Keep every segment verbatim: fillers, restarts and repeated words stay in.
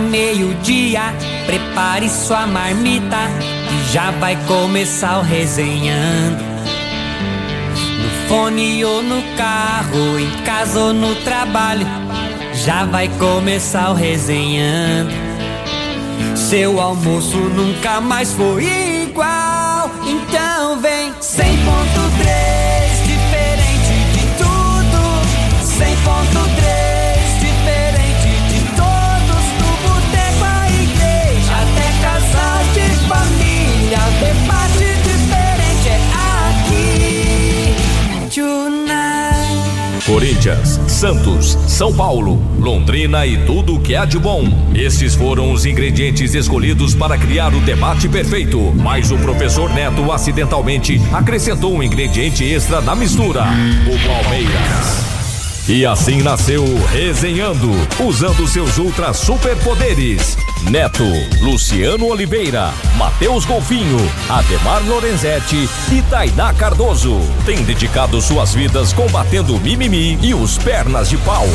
meio-dia, prepare sua marmita, que já vai começar o Resenhando. No fone ou no carro, em casa ou no trabalho, já vai começar o Resenhando. Seu almoço nunca mais foi igual, então vem cem ponto três, diferente de tudo. Cem ponto três, diferente de todos. Do boteco à igreja, até casal de família, o debate diferente é aqui. Tonight. Corinthians, Santos, São Paulo, Londrina e tudo o que há de bom. Esses foram os ingredientes escolhidos para criar o debate perfeito. Mas o professor Neto acidentalmente acrescentou um ingrediente extra na mistura: o Palmeiras. E assim nasceu o Resenhando, usando seus ultra superpoderes. Neto, Luciano Oliveira, Matheus Golfinho, Ademar Lorenzetti e Tainá Cardoso têm dedicado suas vidas combatendo o mimimi e os pernas de pau.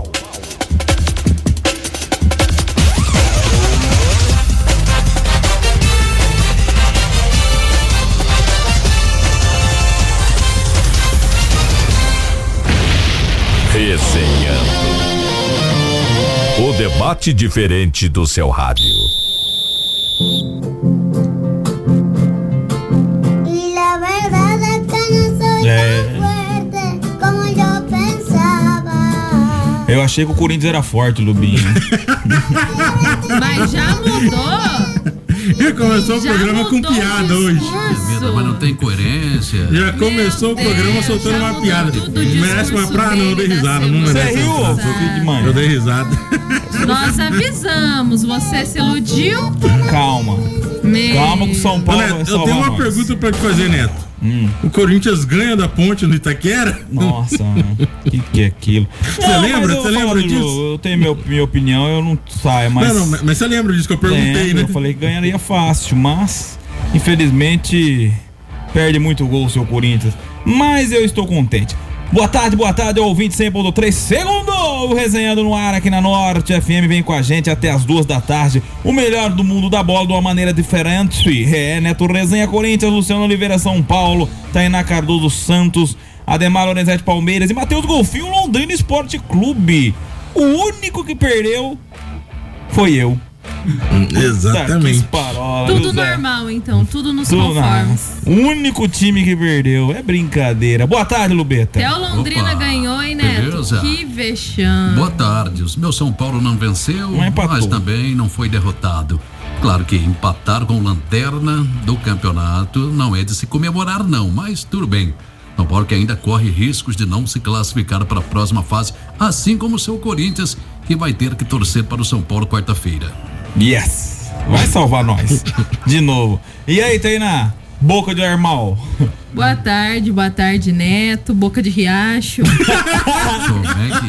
Resenhando. O debate diferente do seu rádio. E la verdad es que no soy É. tan fuerte como yo pensaba. Eu achei que o Corinthians era forte, Lubinho. Mas já mudou. Já começou o Já programa com mudou o piada hoje. discurso. Mas não tem coerência. Já começou o Deus, programa soltando já uma mudou piada. tudo o Merece uma discurso praia? Não, eu dei dele da risada. Não semana merece. Você riu, uma seu filho de praia. mãe? Eu dei risada. Nós avisamos, você se iludiu? Calma. Meu. Calma que o São Paulo vai Neto, eu salvar tenho uma nós. pergunta pra te fazer, Neto. Hum. O Corinthians ganha da Ponte no Itaquera? Nossa, mano. Que que é aquilo? Você lembra? Você lembra disso? Eu, eu tenho meu, minha opinião, eu não saio, mas... Não, não, mas- mas você lembra disso que eu perguntei, Lembro, né? eu falei que ganharia fácil, mas infelizmente perde muito gol o seu Corinthians. Mas eu estou contente. Boa tarde, boa tarde, ouvinte cem ponto três, segundo o Resenhando no ar aqui na Norte F M, vem com a gente até as duas da tarde, o melhor do mundo da bola de uma maneira diferente. É, Neto Resenha Corinthians, Luciano Oliveira São Paulo, Tainá Cardoso Santos, Ademar Lorenzetti Palmeiras e Matheus Golfinho Londrina Esporte Clube. O único que perdeu foi eu. Exatamente. Tá, que parola, Tudo viu, Zé? normal, então. Tudo nos Tudo conformes. não. O único time que perdeu. É brincadeira. Boa tarde, Lubeta. Até o Londrina Opa, ganhou, hein, Neto? beleza? Que vexame. Boa tarde. O meu São Paulo não venceu, Não empatou. mas também não foi derrotado. Claro que empatar com lanterna do campeonato não é de se comemorar, não, mas tudo bem. São Paulo que ainda corre riscos de não se classificar para a próxima fase, assim como o seu Corinthians, que vai ter que torcer para o São Paulo quarta-feira. Yes. Vai salvar nós. De novo. E aí, Tainá? Boca de armal. Boa tarde, boa tarde, Neto. Boca de riacho. Como é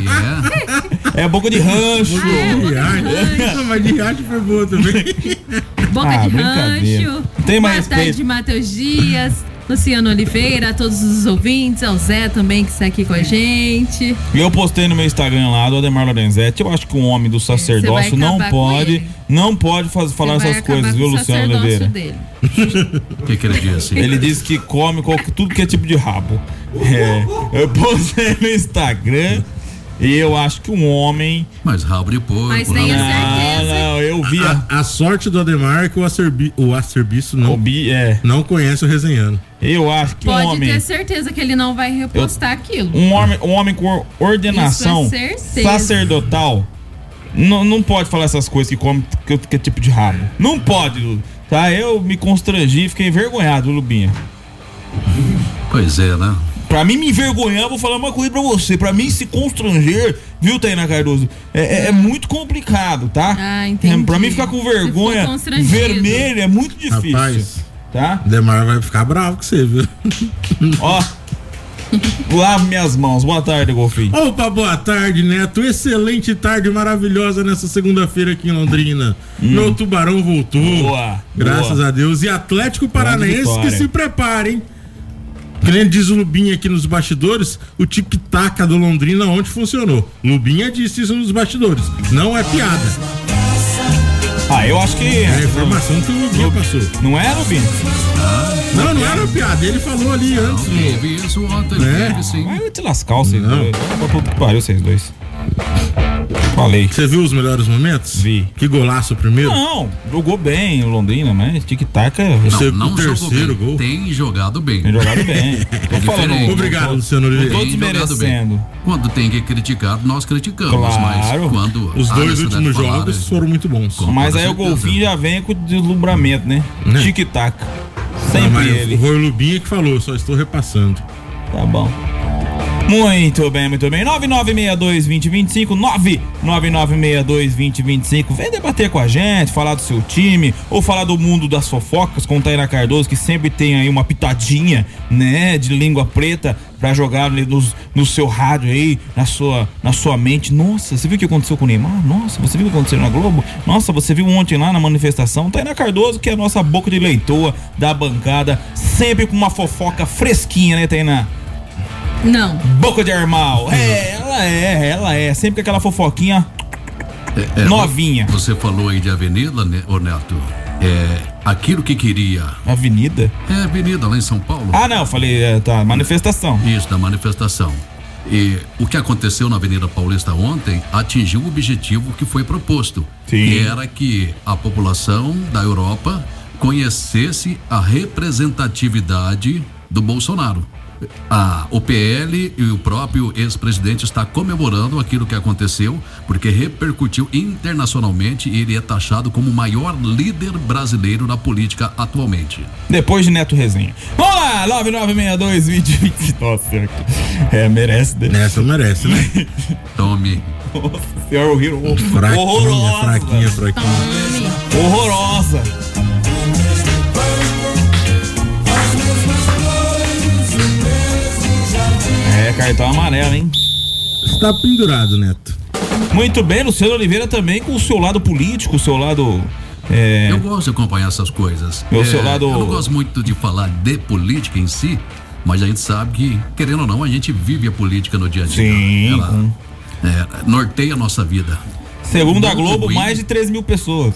que é? É boca de rancho. Ah, boca de Riacho. rancho. Mas de Riacho foi boa também. Boca Ah, de brincadeira. rancho. Tem mais Boa tarde, respeito. Matheus Dias, Luciano Oliveira, a todos os ouvintes, ao Zé também que está aqui com a gente. E eu postei no meu Instagram lá do Ademar Lorenzetti. Eu acho que um homem do sacerdócio Você vai não acabar com pode, ele. não pode fazer, falar Você vai essas acabar coisas, com viu, o Luciano sacerdócio Oliveira? dele. O que, que ele disse? Ele disse que come qualquer, tudo que é tipo de rabo. É, eu postei no Instagram e eu acho que um homem. Mas rabo de porco. Mas rabo tenha de- Ah, certeza. não, eu vi a. A, a sorte do Ademar é que o, acerbi, o acerbiço não, o bi- é, não conhece o Resenhando. eu acho que um Pode homem. ter certeza que ele não vai repostar aquilo. Um homem, um homem com ordenação Isso é certeza. sacerdotal não, não pode falar essas coisas que come que, que é tipo de rabo. Não pode, Lu, tá? Eu me constrangi, fiquei envergonhado, Lubinha. Pois é, né? Pra mim me envergonhar, eu vou falar uma coisa pra você. Pra mim se constranger, viu, Tainá Cardoso? É, é- é muito complicado, tá? Ah, entendi. É, pra mim ficar com Você vergonha ficou constrangido. vermelha é muito difícil. Rapaz, Tá? Ademar vai ficar bravo com você, viu? Ó. Lavo minhas mãos. Boa tarde, Golfinho. Opa, boa tarde, Neto. Excelente tarde maravilhosa nessa segunda-feira aqui em Londrina. Meu Tubarão voltou. Boa, Graças boa. a Deus. E Atlético Grande Paranaense que vitória. se preparem. Que nem diz o Lubinha aqui nos bastidores, o tic-tac do Londrina ontem funcionou. Lubinha disse isso nos bastidores. Não é piada. Ah, eu acho que... É a informação que o Lubinha passou. Não é, Lubinha? Ah, Não, não era piada, ele falou ali não, antes. teve isso ontem, É. teve sim. Vai te lascar vocês Não. dois. Vai pro que pariu vocês dois. Falei. Você viu os melhores momentos? Vi. Que golaço o primeiro? Não, jogou bem o Londrina, mas tic-tac é... Você- Não, o não terceiro jogou bem. gol. Tem jogado bem. Tem jogado bem. Tô falando. diferente. Obrigado, não tô- Luciano Oliveira. Não tô Tem jogado desmerecendo. bem. Quando tem que criticar, nós criticamos. Claro. Mas quando Os há dois necessidade últimos de falar, jogos é- foram muito bons. Com Mas toda aí o certeza. golfinho já vem com deslumbramento, né? Né? Tic-tac. Não, Sempre mas ele. Foi o Lubinha que falou, só estou repassando. Tá bom. Muito bem, muito bem. nove nove seis dois, dois zero dois cinco. nove nove nove seis dois, dois zero dois cinco. Vem debater com a gente, falar do seu time, ou falar do mundo das fofocas com Taina Cardoso, que sempre tem aí uma pitadinha, né, de língua preta pra jogar no, no seu rádio aí, na sua, na sua mente. Nossa, você viu o que aconteceu com o Neymar? Nossa, você viu o que aconteceu na Globo? Nossa, você viu ontem lá na manifestação? Taina Cardoso, que é a nossa boca de leitoa da bancada, sempre com uma fofoca fresquinha, né, Tainá? Não. Boca de armal. É, ela é, ela é. Sempre com aquela fofoquinha É, novinha. Você falou aí de avenida, né, ô Neto? É, aquilo que queria. Avenida? É avenida lá em São Paulo. Ah, não, falei, é, tá, manifestação. Isso, da manifestação. E o que aconteceu na Avenida Paulista ontem atingiu o objetivo que foi proposto. Sim. Que era que a população da Europa conhecesse a representatividade do Bolsonaro. A, o P L e o próprio ex-presidente está comemorando aquilo que aconteceu, porque repercutiu internacionalmente e ele é taxado como o maior líder brasileiro na política atualmente. Depois de Neto Resenha. Vamos lá, nove nove seis dois, dois zero dois cinco. Nossa, é, merece. Né? Nessa merece, né? Tome. Nossa senhora, horrível. Fraquinha, Horrorosa. fraquinha, fraquinha. Tome. Horrorosa. É, cartão amarelo, hein? Está pendurado, Neto. Muito bem, Luciano Oliveira também com o seu lado político, o seu lado... É, Eu gosto de acompanhar essas coisas. É o seu lado- Eu não gosto muito de falar de política em si, mas a gente sabe que, querendo ou não, a gente vive a política no dia a dia. Sim. Ela é, norteia a nossa vida. segundo a Muito Globo, ruim. mais de três mil pessoas.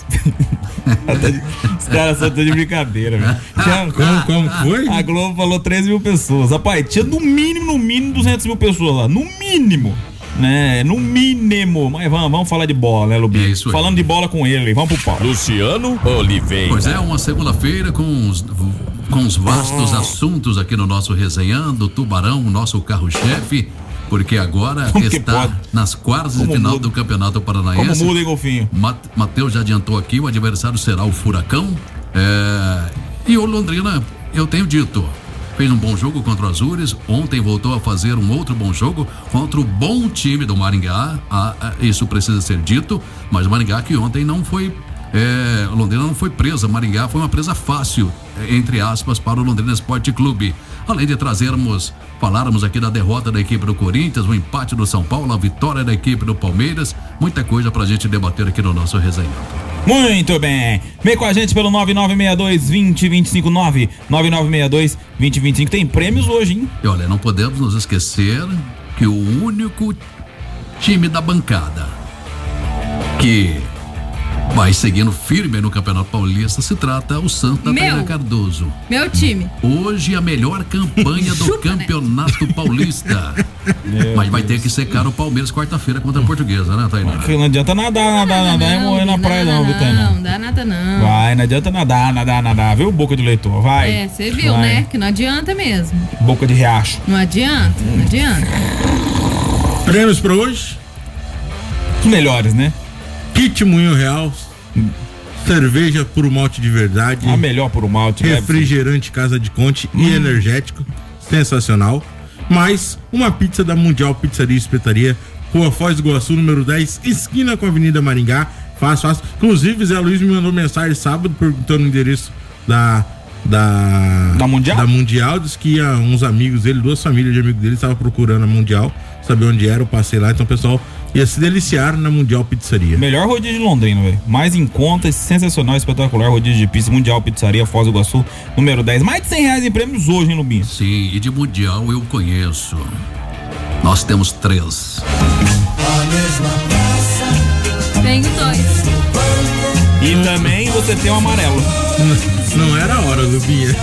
Os caras só estão de brincadeira, velho. Tinha- Como, como foi? A Globo falou três mil pessoas. Rapaz, tinha no mínimo, no mínimo duzentas mil pessoas lá. No mínimo. Né? No mínimo. Mas vamos, vamos falar de bola, né, Lubinho? É isso aí. Falando de bola com ele. Vamos pro pau. Luciano Oliveira. Pois é, uma segunda-feira com os, com os vastos assuntos aqui no nosso Resenhando, Tubarão, nosso carro-chefe, porque agora Como que está pode? nas quartas Como de final muda? do Campeonato Como Paranaense. muda, hein, Golfinho? Mat- Matheus já adiantou aqui, o adversário será o Furacão. É, e o Londrina, eu tenho dito, fez um bom jogo contra o Azures. Ontem voltou a fazer um outro bom jogo contra o bom time do Maringá. Ah, ah, isso precisa ser dito, mas o Maringá que ontem não foi. É, o Londrina não foi presa, Maringá foi uma presa fácil, entre aspas, para o Londrina Esporte Clube. Além de trazermos, falarmos aqui da derrota da equipe do Corinthians, o empate do São Paulo, a vitória da equipe do Palmeiras, muita coisa pra gente debater aqui no nosso resenha. Muito bem. Vem com a gente pelo nove nove seis dois, dois zero dois cinco. nove nove nove seis dois, dois zero dois cinco. Tem prêmios hoje, hein? E olha, não podemos nos esquecer que o único time da bancada que vai seguindo firme no Campeonato Paulista se trata o Santa Meu. Taina Cardoso. Meu time. Hoje a melhor campanha do Chupa, né? Campeonato Paulista. Mas vai ter que secar o Palmeiras quarta-feira contra a Portuguesa, né, Tainá? Que não adianta nadar, nadar, nadar e morrer na praia, não, viu, Tainá? Não, dá nada não. Vai, não adianta nadar, nadar, nadar. Viu, boca de leitor? Vai. É, você viu, Vai. né? Que não adianta mesmo. Boca de riacho. Não adianta, não adianta. Prêmios pra hoje? Os melhores, né? Kit Moinho Real. Cerveja por malte de verdade. A melhor por um malte. né? Refrigerante Casa de Conte e energético. Sensacional. Mais uma pizza da Mundial Pizzaria e Espetaria, Rua Foz do Iguaçu, número dez, esquina com a Avenida Maringá. Fácil, fácil. Inclusive, Zé Luiz me mandou mensagem sábado perguntando o endereço da. Da, Da Mundial? Da Mundial. Diz que ia uns amigos dele, duas famílias de amigos dele, estavam procurando a Mundial, saber onde era, eu passei lá, então o pessoal ia se deliciar na Mundial Pizzaria. Melhor rodízio de Londrina, velho. Mais em conta, sensacional, espetacular rodízio de pizza, Mundial Pizzaria, Foz do Iguaçu, número dez. Mais de cem reais em prêmios hoje, hein, Lubinho? Sim, e de Mundial eu conheço. Nós temos três. A mesma praça, Tenho dois. E também você tem o amarelo. Não, não era a hora, Lubinha.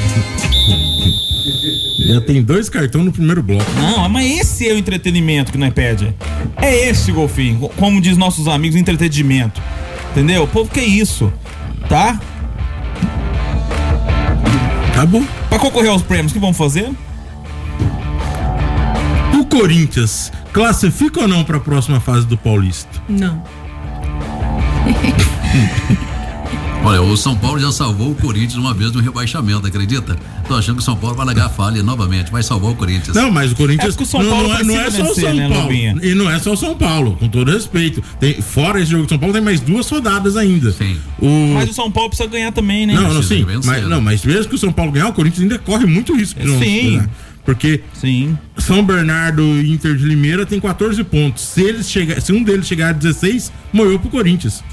Já tem dois cartões no primeiro bloco. Não, mas esse é o entretenimento que nós pede. É esse, Golfinho. Como diz nossos amigos, entretenimento. Entendeu? Pô, que é isso? Tá? Tá bom. Pra concorrer aos prêmios, o que vamos fazer? O Corinthians classifica ou não pra próxima fase do Paulista? Não. Olha, o São Paulo já salvou o Corinthians uma vez no rebaixamento, acredita? Tô achando que o São Paulo vai largar a falha novamente, vai salvar o Corinthians. Não, mas o Corinthians É porque o São não, Paulo não, é, não é precisa só o vencer, São né, Paulo. Lobinha? E não é só o São Paulo, com todo respeito. Tem, fora esse jogo do São Paulo, tem mais duas rodadas ainda. Sim. O... Mas o São Paulo precisa ganhar também, né? Não, não, Precisa sim. vencer, Mas, né? não, mas mesmo que o São Paulo ganhar, o Corinthians ainda corre muito risco de não Sim. ganhar. Porque Sim. São Bernardo e Inter de Limeira tem quatorze pontos. Se, eles chegar, se um deles chegar a dezesseis, morreu pro Corinthians.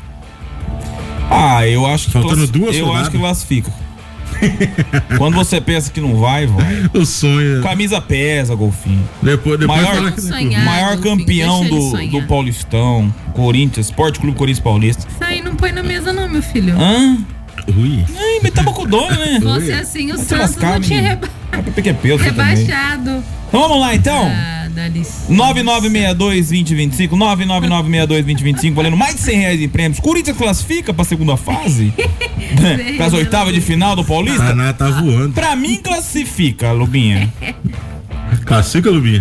Ah, eu acho que Faltando classi- duas Eu rodadas. acho que classifica. Quando você pensa que não vai, vai. O sonho. Camisa pesa, Golfinho. Depois, depois Maior- fala que Sonhar, Maior Golfinho, campeão deixa ele do, sonhar. do Paulistão, Corinthians, Esporte Clube Corinthians Paulista. Isso aí não põe na mesa não, meu filho. Hã? Ui. Ai, mas tava com dó, né? Fosse assim, o Vai se Santos lascar, não tinha menino. reba- É pra pequeno peso, você também. rebaixado. Então vamos lá, então. Ah, dá licença. nove nove seis dois, dois zero dois cinco, nove nove nove seis dois, dois zero dois cinco, valendo mais de cem reais em prêmios. Corinthians classifica pra segunda fase? Para as oitavas de final do Paulista? Taná tá voando. Pra mim, classifica, Lubinha. Classifica, Lubinha.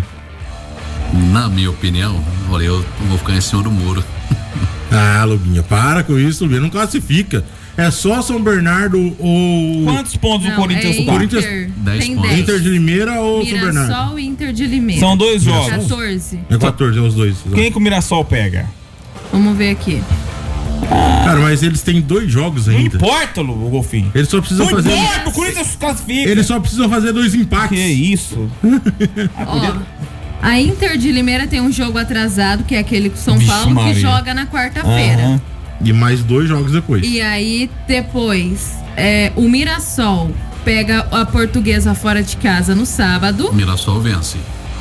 Na minha opinião, olha, eu vou ficar em cima do muro. Ah, Lubinha, para com isso, Lubinha. Não classifica. É só São Bernardo ou Quantos pontos Não, o Corinthians é tá? Corinthians- Inter, dez tem pontos. dez. Inter de Limeira ou São Bernardo? Mirassol e Inter de Limeira. São dois jogos. quatorze. É quatorze, é os dois. Quem que o Mirassol pega? Vamos ver aqui. Cara, mas eles têm dois jogos Não ainda. importa, Lu, o Golfinho. Eles só precisam Não fazer. importa, o Corinthians classifica. Eles só precisam fazer dois Que empates. isso? Ó, a Inter de Limeira tem um jogo atrasado, que é aquele com São Vixe, Paulo, Maria. que joga na quarta-feira. Aham. E mais dois jogos depois. E aí, depois, é, o Mirassol pega a Portuguesa fora de casa no sábado. O Mirassol vence.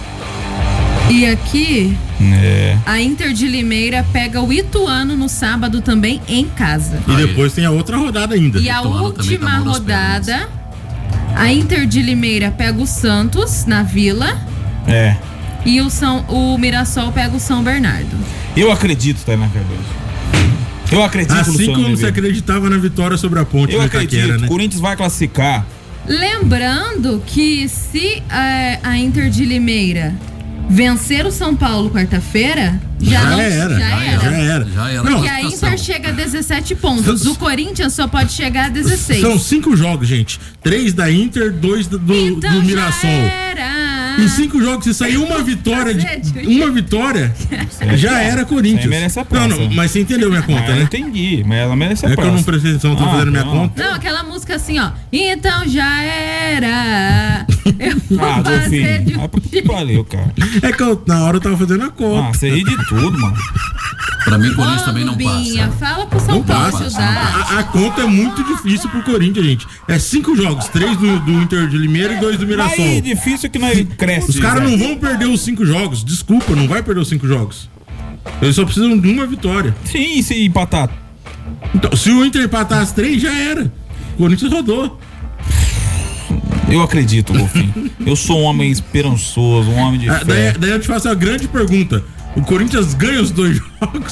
E aqui, É. a Inter de Limeira pega o Ituano no sábado também em casa. E Aí. depois tem a outra rodada ainda. E a Ituano também última tá mal das rodada, a Inter de Limeira pega o Santos na Vila É. e o, São, o Mirassol pega o São Bernardo. Eu acredito, Tainá Cardoso. Eu acredito, Assim Luciano como você Oliveira. acreditava na vitória sobre a ponte Eu no acredito. Itaquera, né? O Corinthians vai classificar. Lembrando que se é, a Inter de Limeira vencer o São Paulo quarta-feira, já, Já não, era, já já era. Já era. Já era. Não, Porque a Inter chega a dezessete pontos. O Corinthians só pode chegar a dezesseis. São cinco jogos, gente. Três da Inter, dois do, do, então do já Mirassol. era. Em cinco jogos, se sair uma vitória, de, Cacete, uma vitória, já era Corinthians. Você merece a Não, praça. não, mas você entendeu minha Ah, conta, eu né? entendi, mas ela merece a É que eu não praça. prestei atenção, tô Ah, fazendo minha não. conta. Não, aquela música assim, ó. Então já era. Eu vou Ah, fazer de Golfinho. um Ah, que valeu, cara. É que eu, na hora eu tava fazendo a Ah, conta. você ri de tudo, mano. Pra mim, o Corinthians Ô, também não Lubinha, passa. fala pro São Não Paulo passa. ajudar. A, a conta é muito difícil pro Corinthians, gente. É cinco jogos, três do, do Inter de Limeira e dois do Mirassol. Aí, difícil que nós cresce. Os caras Zé. não vão perder os cinco jogos. Desculpa, não vai perder os cinco jogos. Eles só precisam de uma vitória. Sim, se empatar. Então, se o Inter empatar as três, já era. O Corinthians rodou. Eu acredito, Golfinho. Eu sou um homem esperançoso, um homem de Ah, fé. daí, daí eu te faço a grande pergunta. O Corinthians ganha os dois jogos?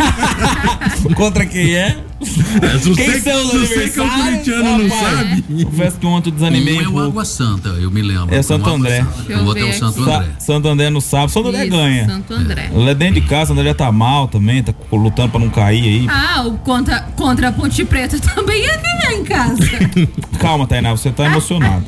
Contra quem é? É, se Quem você, são os se você que é o adversários? corintiano não Rapaz, sabe. Confesso que ontem eu desanimei Um é um o pouco. Água Santa, eu me lembro. É Santo Um Água André. Santa. Deixa eu O outro é ver o Santo aqui. André. Sa- Santo André no sábado. Santo André Isso, ganha. Santo André. Ele é dentro de casa, Santo André tá mal também, tá lutando pra não cair aí. Ah, o contra, contra a Ponte Preta também ia ganhar em casa. Calma, Tainá, você tá emocionada.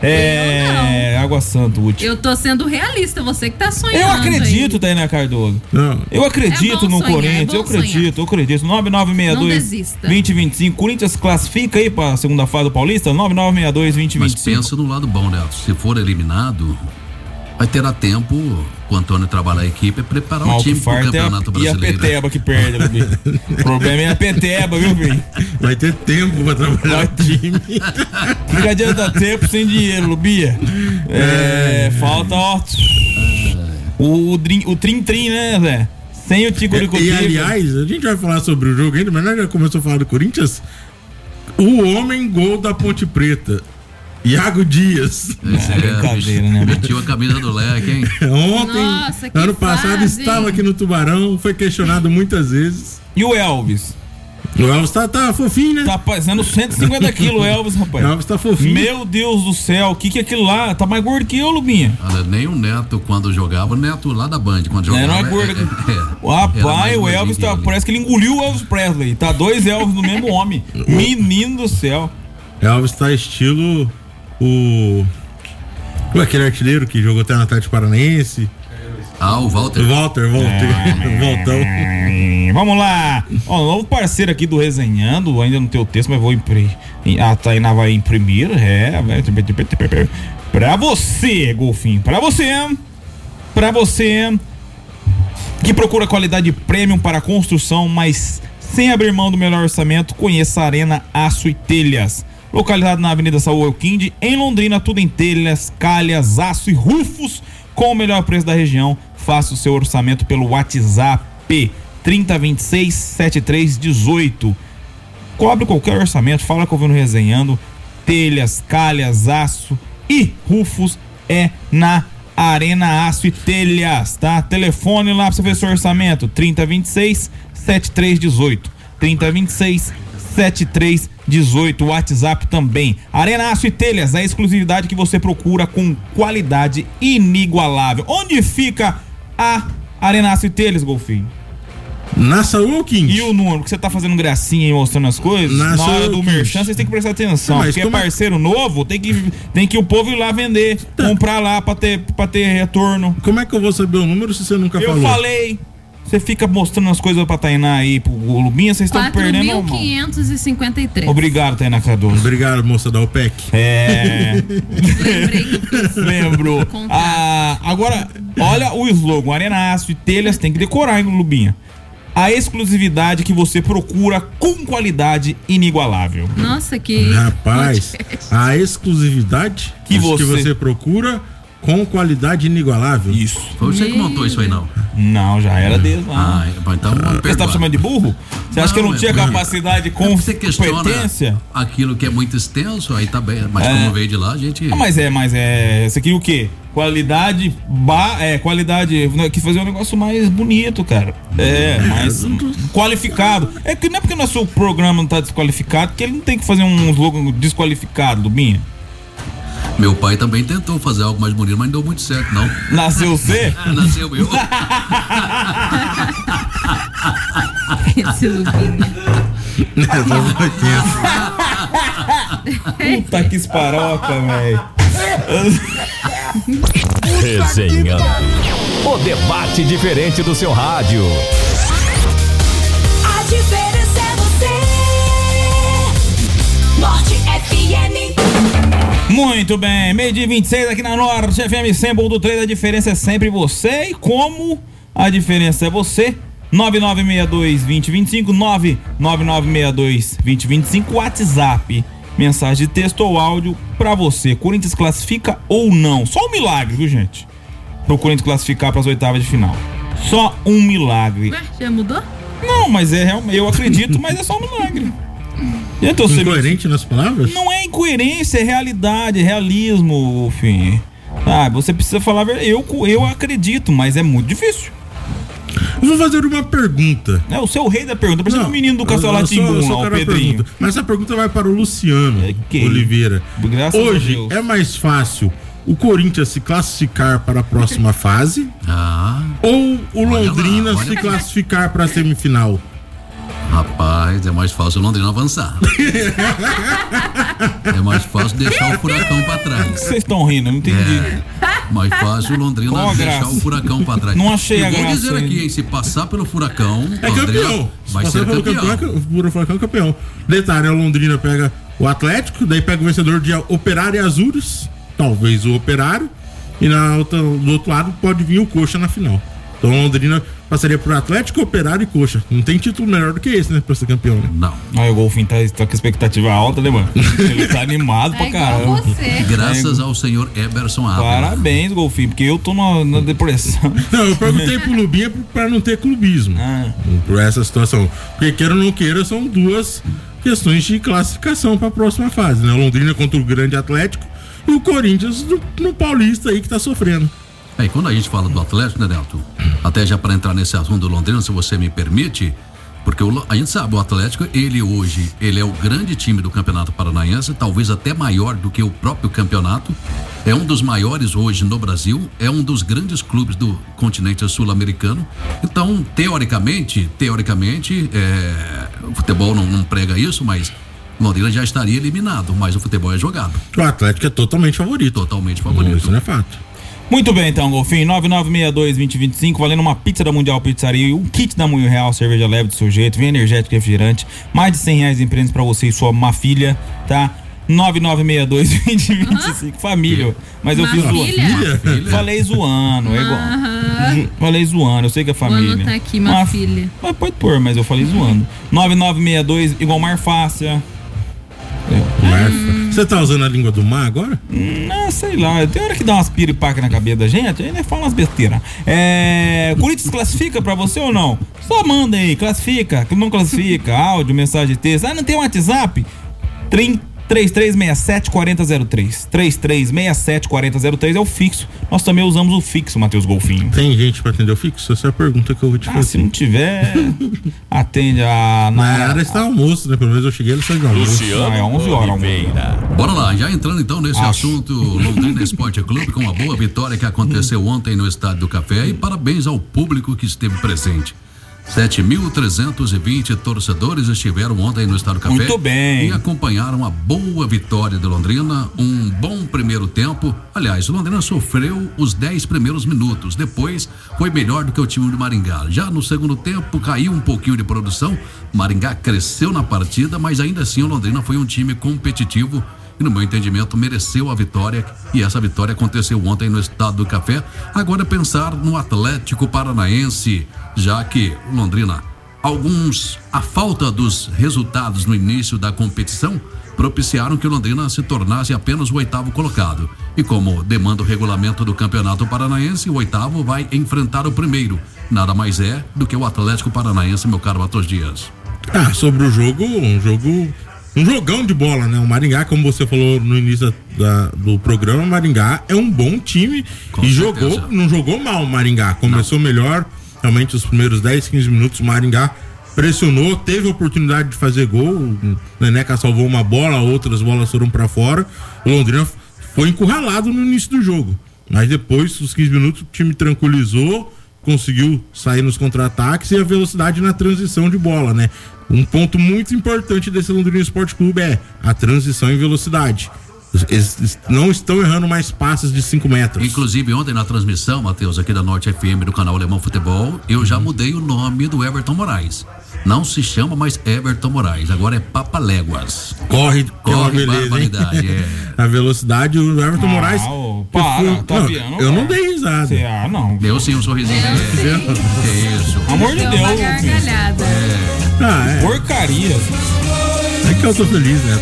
É. Água Santa, último. Eu tô sendo realista, você que tá sonhando. Eu acredito, aí. Tainá Cardoso. Não. Eu acredito É bom no sonhar, Corinthians, é bom eu acredito, sonhar. eu acredito. nove nove seis Não dois, desista. dois zero dois cinco. Corinthians classifica aí pra segunda fase do Paulista? nove nove seis dois, dois zero Mas dois cinco. pensa no lado bom, né? Se for eliminado, vai ter a tempo com o Antônio trabalhar a equipe e preparar o Mal que time pro farta é Campeonato a, e a Brasileiro. peteba que perde, Lubi. O problema é a peteba, viu, filho? Vai ter tempo pra trabalhar o time. Que adianta tempo sem dinheiro, Lubia. É, falta, ó. O, o, drin- o trim-trim, né, Zé? Sem o Tico-Tico. E, aliás, a gente vai falar sobre o jogo ainda, mas nós já começou a falar do Corinthians. O homem gol da Ponte Preta, Iago Dias. Esse é, brincadeira, né? Metiu a camisa do leque, hein? Ontem, Nossa, que ano passado, fase, estava hein? aqui no Tubarão, foi questionado muitas vezes. E o Elvis? O Elvis tá, tá fofinho, né? Tá pesando cento e cinquenta quilos, Elvis, rapaz. O Elvis tá fofinho. Meu Deus do céu, o que que é aquilo lá? Tá mais gordo que eu, Lubinha. Olha, nem o Neto, quando jogava, o Neto lá da Band, quando jogava. Não é gordo. é, é, O rapaz, o Elvis tá, tá, parece que ele engoliu o Elvis Presley. Tá dois Elvis no mesmo homem. Menino do céu. Elvis tá estilo o. o aquele artilheiro que jogou até no Atlético Paranaense. Ah, o Walter. Walter, Walter. Voltão. Vamos lá. Ó, novo parceiro aqui do Resenhando. Ainda não tem o texto, mas vou imprimir. A Tainá vai imprimir. É. Pra você, Golfinho. Pra você. Pra você que procura qualidade premium para construção, mas sem abrir mão do melhor orçamento, conheça a Arena Aço e Telhas. Localizado na Avenida Saúl Elquinde, em Londrina, tudo em telhas, calhas, aço e rufos, com o melhor preço da região. Faça o seu orçamento pelo WhatsApp trinta, vinte e seis, setenta e três, dezoito. Cobre qualquer orçamento, fala que eu vou no Resenhando. Telhas, calhas, aço e rufos é na Arena Aço e Telhas, tá? Telefone lá pra você ver seu orçamento, trinta, vinte e seis, setenta e três, dezoito. trinta, vinte e seis, setenta e três, dezoito. WhatsApp também. Arena Aço e Telhas, a exclusividade que você procura com qualidade inigualável. Onde fica a Arena Aço e Telhas, Golfinho? Na Saúl Elquinde. E o número, que você tá fazendo gracinha e mostrando as coisas, na, na hora do Elquinde. merchan, vocês têm que prestar atenção. Não, porque é como é- parceiro novo, tem que, tem que o povo ir lá vender, comprar lá pra ter, pra ter retorno. Como é que eu vou saber o número se você nunca Eu falou? falei. Você fica mostrando as coisas pra Tainá aí, pro Lubinha, vocês estão quatro perdendo mil a mão. quinhentos e cinquenta e três. Obrigado, Tainá Cardoso. Obrigado, moça da O P E C. É. Lembrei que eu fiz. Lembrou. Contrato. Ah, agora, olha o slogan: Arena Aço e Telhas, tem que decorar, hein, Lubinha? A exclusividade que você procura com qualidade inigualável. Nossa, que. Rapaz, a exclusividade Que que você- você... procura com qualidade inigualável. Isso. Foi você que montou isso aí, não? Não, já era desde lá. Ah, é, então vamos Você tá perdoar. me chamando de burro? Você acha que eu não Não, tinha é- capacidade com Você questiona competência? aquilo que é muito extenso, aí tá bem. Mas É. como veio de lá, a gente. Ah, mas é, mas é. Você queria o quê? Qualidade. Ba, é, qualidade. Que fazer um negócio mais bonito, cara. É, mais qualificado. É que não é porque o nosso programa não tá desqualificado que ele não tem que fazer um slogan desqualificado, Lubinha. Meu pai também tentou fazer algo mais bonito, mas não deu muito certo, não. Nasceu você? Nasceu eu. Esse Lubinha. Essa foi tensa. Puta que esparoca, velho. Resenhando. O debate diferente do seu rádio. A diferença é você. Norte F M. Muito bem, meio dia vinte e seis aqui na Norte F M cem ponto três. A diferença é sempre você. E como a diferença é você? nove nove seis dois, dois zero dois cinco, nove nove nove seis dois, dois zero dois cinco, WhatsApp, mensagem de texto ou áudio pra você. Corinthians classifica ou não? Só um milagre, viu, gente? Pro Corinthians classificar pras oitavas de final. Só um milagre. Ué, já mudou? Não, mas é realmente, eu acredito, mas é só um milagre. Adianta eu ser- Incoerente nas palavras? Não é incoerência, é realidade, é realismo, enfim. Ah, você precisa falar a verdade. Eu, eu acredito, mas é muito difícil. Eu vou fazer uma pergunta. É o seu rei da pergunta. Precisa do menino do eu- Castelo eu só- eu Rá-Tim-Bum só lá, o quero a Pedrinho. pergunta. Mas essa pergunta vai para o Luciano É, que- Oliveira. Graças a Hoje Deus. é mais fácil o Corinthians se classificar para a próxima fase Ah, ou o Olha Londrina lá, olha se lá. classificar para a semifinal? rapaz, é mais fácil o Londrina avançar. É mais fácil deixar o furacão pra trás. Vocês estão rindo, eu não entendi. É, mais fácil o Londrina Qual a deixar graça? o furacão pra trás. Não achei e a vou graça dizer ainda. aqui, hein, se passar pelo furacão, É Londrina campeão. Se vai passar ser pelo campeão. campeão, o Furacão é campeão. Detalhe, o Londrina pega o Atlético, daí pega o vencedor de Operário e Azures, talvez o Operário, e na outra, do outro lado pode vir o Coxa na final. Então Londrina passaria por Atlético, Operário e Coxa. Não tem título melhor do que esse, né? Pra ser campeão, né? Não. Aí o Golfinho tá, tá com expectativa alta, né, mano? Ele tá animado É pra igual caramba. você. Graças ao senhor Eberson Ávila. Parabéns, Golfinho, porque eu tô na, na depressão. Não, eu perguntei pro Lubinha pra não ter clubismo. Ah. Por essa situação. Porque queira ou não queira, são duas questões de classificação pra próxima fase, né? O Londrina contra o grande Atlético e o Corinthians no, no Paulista aí que tá sofrendo. É, e quando a gente fala do Atlético, né, Neto? Até já para entrar nesse assunto do Londrina, se você me permite, porque o, a gente sabe, o Atlético, ele hoje, ele é o grande time do Campeonato Paranaense, talvez até maior do que o próprio campeonato, é um dos maiores hoje no Brasil, é um dos grandes clubes do continente sul-americano. Então, teoricamente, teoricamente, é, o futebol não, não prega isso, mas Londrina já estaria eliminado, mas o futebol é jogado. O Atlético é totalmente favorito. Totalmente favorito. Isso não é fato. Muito bem, então, Golfinho. nove nove seis dois, dois zero dois cinco, valendo uma pizza da Mundial Pizzaria e um kit da Moinho Real, cerveja leve do seu jeito, vem energético e refrigerante. Mais de cem reais em prêmios pra você e sua má filha, tá? nove nove seis dois, dois zero dois cinco, família. Mas eu Má fiz filha? zoando. Falei zoando, é igual. Aham. Falei zoando, eu sei que é família. Vou anotar aqui, má filha. Mas pode pôr, mas eu falei zoando. nove nove seis dois, igual Marfácia. Marfa. Você tá usando a língua do mar agora? Não, sei lá, tem hora que dá umas piripacas na cabeça da gente, aí né, fala umas besteiras. É. Corinthians classifica pra você ou não? Só manda aí, classifica, que não classifica, áudio, mensagem de texto. Ah, não tem um WhatsApp? três três seis sete, quatro zero zero três. três três seis sete, quatro zero zero três é o fixo. Nós também usamos o fixo, Matheus Golfinho. Tem gente pra atender o fixo? Essa é a pergunta que eu vou te Ah, fazer. se não tiver, atende a. Na área está almoço, né? Pelo menos eu cheguei, ele saiu de almoço. Ah, é onze horas. Bora lá, já entrando então nesse Acho. assunto, Londrina Esporte Clube com uma boa vitória que aconteceu ontem no Estádio do Café e parabéns ao público que esteve presente. sete mil trezentos e vinte torcedores estiveram ontem no Estádio do Café. Muito bem. E acompanharam a boa vitória de Londrina, um bom primeiro tempo. Aliás, o Londrina sofreu os dez primeiros minutos, depois foi melhor do que o time de Maringá. Já no segundo tempo caiu um pouquinho de produção, Maringá cresceu na partida, mas ainda assim o Londrina foi um time competitivo e, no meu entendimento, mereceu a vitória, e essa vitória aconteceu ontem no Estádio do Café. Agora pensar no Atlético Paranaense, já que o Londrina, alguns, a falta dos resultados no início da competição propiciaram que o Londrina se tornasse apenas o oitavo colocado. E como demanda o regulamento do Campeonato Paranaense, o oitavo vai enfrentar o primeiro. Nada mais é do que o Atlético Paranaense, meu caro Matheus Dias. Ah, sobre o jogo, um jogo... Um jogão de bola, né? O Maringá, como você falou no início da, do programa, o Maringá é um bom time. Com e certeza. jogou, não jogou mal o Maringá. Começou não. melhor, realmente os primeiros dez, quinze minutos o Maringá pressionou, teve a oportunidade de fazer gol. O Neneca salvou uma bola, outras bolas foram pra fora. O Londrina foi encurralado no início do jogo. Mas depois, os quinze minutos, o time tranquilizou, conseguiu sair nos contra-ataques e a velocidade na transição de bola, né? Um ponto muito importante desse Londrina Esporte Clube é a transição em velocidade. Eles não estão errando mais passes de cinco metros. Inclusive, ontem na transmissão, Matheus, aqui da Norte F M do canal Alemão Futebol, eu já mudei o nome do Everton Moraes. Não se chama mais Everton Moraes, agora é Papaléguas. Corre, Corre, beleza, barbaridade, hein? é. A velocidade, o Everton Ah, Moraes. ô, eu para, fui- tá não, vendo, eu não cara? dei risada. Cê- Ah, não. Deu sim um sorrisinho. Deu sim. Que isso. Amor de Deu Deus. uma filho. gargalhada. Ah, é. Porcaria. É que eu tô feliz, né?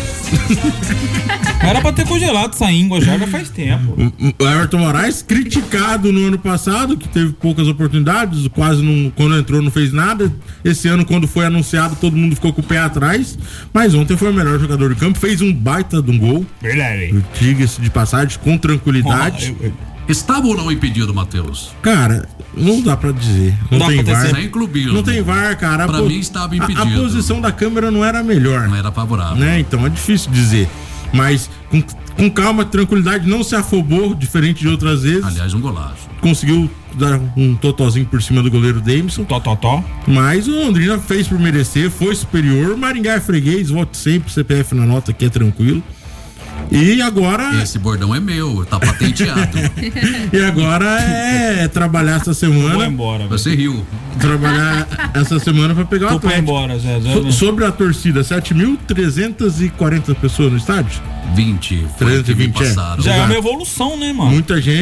Era pra ter congelado essa íngua já, já faz tempo. O Everton Moraes, criticado no ano passado, que teve poucas oportunidades, quase não, quando entrou não fez nada. Esse ano, quando foi anunciado, todo mundo ficou com o pé atrás. Mas ontem foi o melhor jogador do campo, fez um baita de um gol. Verdade. Diga-se de passagem, com tranquilidade. Eu- eu- Estava ou não impedido, Matheus? Cara, não dá pra dizer. Não, Não dá tem pra ter VAR. Sem clubismo. Não tem VAR, cara. A Pra po- mim estava a- impedido. A, posição da câmera não era a melhor. Não era favorável. Né? Então é difícil dizer. Mas com, com calma, tranquilidade, não se afobou, diferente de outras vezes. Aliás, um golaço. Conseguiu dar um totozinho por cima do goleiro Davidson. Tó, tó, tó. Mas o Londrina fez por merecer, foi superior. Maringá é freguês, vote sempre, C P F na nota que é tranquilo. E agora. Esse bordão é meu, tá patenteado. E agora é trabalhar essa Vou semana. embora. velho. Você riu. Trabalhar essa semana pra pegar o Tô pra ir Atlético. embora, Zé. Zé, So- né? sobre a torcida, sete mil trezentas e quarenta pessoas no estádio. vinte. Foi o que me trezentos e vinte, é. passaram. Já é Exato. uma evolução, né, mano? Muita gente.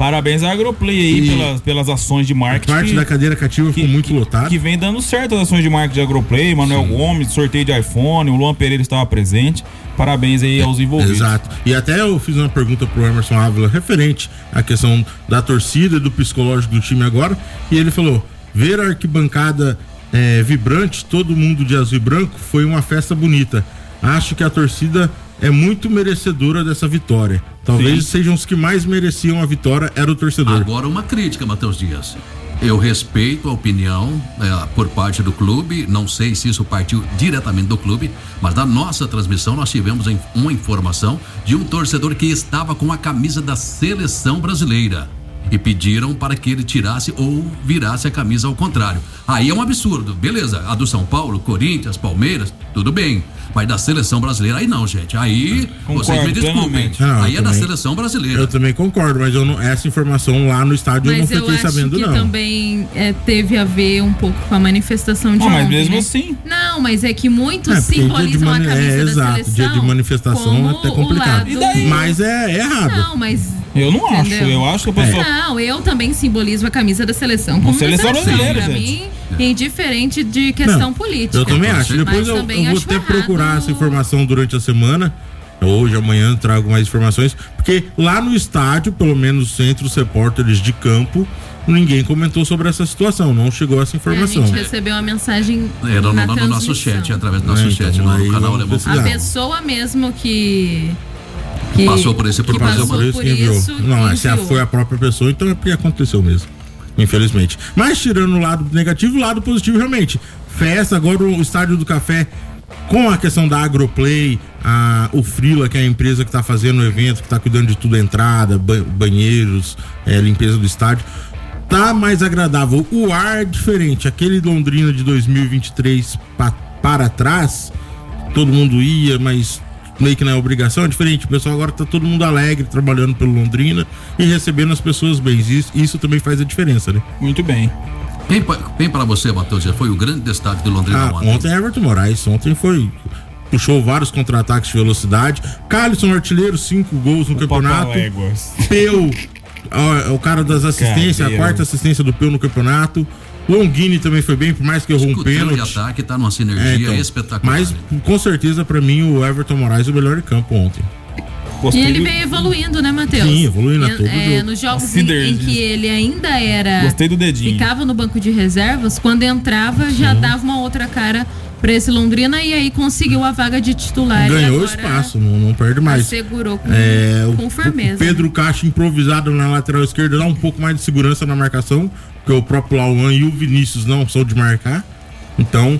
Parabéns à Agroplay aí E- pelas, pelas ações de marketing. Parte que- da cadeira cativa ficou muito lotada. Que vem dando certo as ações de marketing de Agroplay, Manuel Gomes, sorteio de iPhone, o Luan Pereira estava presente. Parabéns aí aos envolvidos. Exato. E até eu fiz uma pergunta pro Emerson Ávila referente à questão da torcida e do psicológico do time agora. E ele falou: ver a arquibancada é, vibrante, todo mundo de azul e branco, foi uma festa bonita. Acho que a torcida é muito merecedora dessa vitória. Talvez Sim. sejam os que mais mereciam a vitória, era o torcedor. Agora uma crítica, Matheus Dias. Eu respeito a opinião é, por parte do clube, não sei se isso partiu diretamente do clube, mas na nossa transmissão nós tivemos em- uma informação de um torcedor que estava com a camisa da seleção brasileira e pediram para que ele tirasse ou virasse a camisa ao contrário. Aí é um absurdo, beleza, a do São Paulo, Corinthians, Palmeiras, tudo bem, mas da seleção brasileira, aí não, gente, aí Concordo vocês me desculpem, plenamente. Não, aí é da também- seleção brasileira. Eu também concordo, mas eu não, essa informação lá no estádio Mas eu eu não fiquei acho sabendo, que não. também é, teve a ver um pouco com a manifestação de Ah, mas ontem, mesmo né? assim. Não, mas é que muitos É, porque dia de simbolizam mani- a camisa é, da exato, seleção. dia de manifestação como é até o complicado. lado- E daí? Mas é, é errado. Não, mas... Eu não acho, Entendeu? eu acho que a pessoa. Não, eu também simbolizo a camisa da seleção como seleção da seleção. brasileira, Pra gente. mim, indiferente de questão Não, política. Eu também Mas acho. Depois eu, também eu vou acho até errado. procurar essa informação durante a semana. Hoje, amanhã, trago mais informações. Porque lá no estádio, pelo menos entre os repórteres de campo, ninguém comentou sobre essa situação. Não chegou essa É, a informação. gente recebeu uma mensagem Era no, na no nosso transmissão. chat, através do nosso É, então, chat, no, aí no canal vamos Alemão. precisar. A Não. pessoa mesmo que... que Passou por esse que problema. passou Por isso por que enviou. isso, Não, se a- enviou. foi a própria pessoa, então é porque aconteceu mesmo. Infelizmente. Mas tirando o lado negativo, o lado positivo realmente. Festa, agora o Estádio do Café, com a questão da Agroplay, a, o Frila, que é a empresa que está fazendo o evento, que está cuidando de tudo, entrada, ba- banheiros, é, limpeza do estádio, tá mais agradável. O ar é diferente. Aquele Londrina de dois mil e vinte e três pa, para trás, todo mundo ia, mas meio que não é obrigação, é diferente. O pessoal agora tá todo mundo alegre, trabalhando pelo Londrina e recebendo as pessoas bem. Isso, isso também faz a diferença, né? Muito bem. Quem, pa- quem para você, Matheus, já foi o grande destaque do Londrina Ah, ontem? ontem é Everton Moraes, ontem foi. Puxou vários contra-ataques de velocidade. Calisson, artilheiro, cinco gols no campeonato. Papaléguas. Peu, ó, o cara das assistências, a Cabelo. quarta assistência do Peu no campeonato. Longini também foi bem, por mais que errou um O trio de pênalti. ataque tá numa sinergia É, então, espetacular. mas com certeza pra mim o Everton Moraes é o melhor em campo ontem. E Gostei ele do- veio evoluindo, né, Matheus? Sim, evoluindo a E- todo é, jogo. Nos jogos A em, sinergia. em que ele ainda era... Gostei do dedinho. Ficava no banco de reservas, quando entrava já dava uma outra cara pra esse Londrina e aí conseguiu a vaga de titular. e Ganhou agora espaço, não, não perde mais. Assegurou com, É, o, com firmeza. o Pedro Caixa improvisado na lateral esquerda dá um pouco mais de segurança na marcação, porque o próprio Lauan e o Vinícius não são de marcar. Então,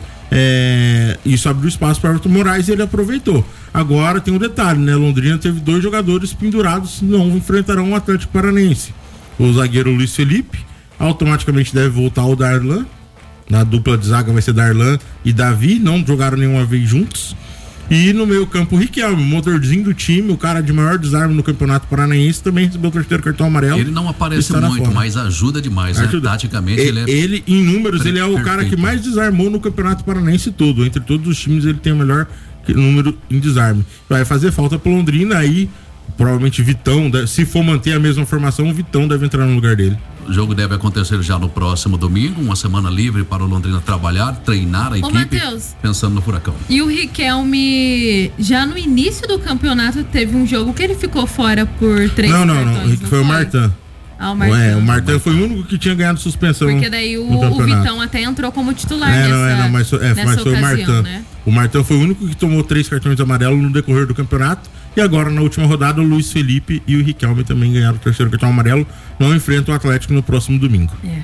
é, isso abriu espaço para o Everton Moraes e ele aproveitou. Agora tem um detalhe, né? Londrina teve dois jogadores pendurados, não enfrentarão o Atlético Paranaense. O zagueiro Luiz Felipe automaticamente deve voltar ao Darlan. Na dupla de zaga vai ser Darlan e Davi, não jogaram nenhuma vez juntos. E no meio campo, o Riquelme, motorzinho do time, o cara de maior desarme no Campeonato Paranaense, também recebeu o terceiro cartão amarelo. Ele não aparece Está na muito, fora. mas ajuda demais, né? Ajuda. Taticamente E- ele é... ele, em números, ele é o cara que perfeito. mais desarmou no Campeonato Paranaense todo. Entre todos os times, ele tem o melhor número em desarme. Vai fazer falta pro Londrina, aí provavelmente Vitão, deve- se for manter a mesma formação, o Vitão deve entrar no lugar dele. O jogo deve acontecer já no próximo domingo, uma semana livre para o Londrina trabalhar, treinar a equipe, Matheus. pensando no Furacão. E o Riquelme, já no início do campeonato, teve um jogo que ele ficou fora por três não, não, cartões, não, foi o Martin. Ah, o Martin. Ué, o Martin foi o único que tinha ganhado suspensão. Porque daí o, no o campeonato. Vitão até entrou como titular É, nessa, não, é, não, mas, foi- é, nessa mas foi o ocasião, Martin. né? O Martin foi o único que tomou três cartões amarelos no decorrer do campeonato. E agora, na última rodada, o Luiz Felipe e o Riquelme também ganharam o terceiro cartão amarelo. Não enfrentam o Atlético no próximo domingo. É.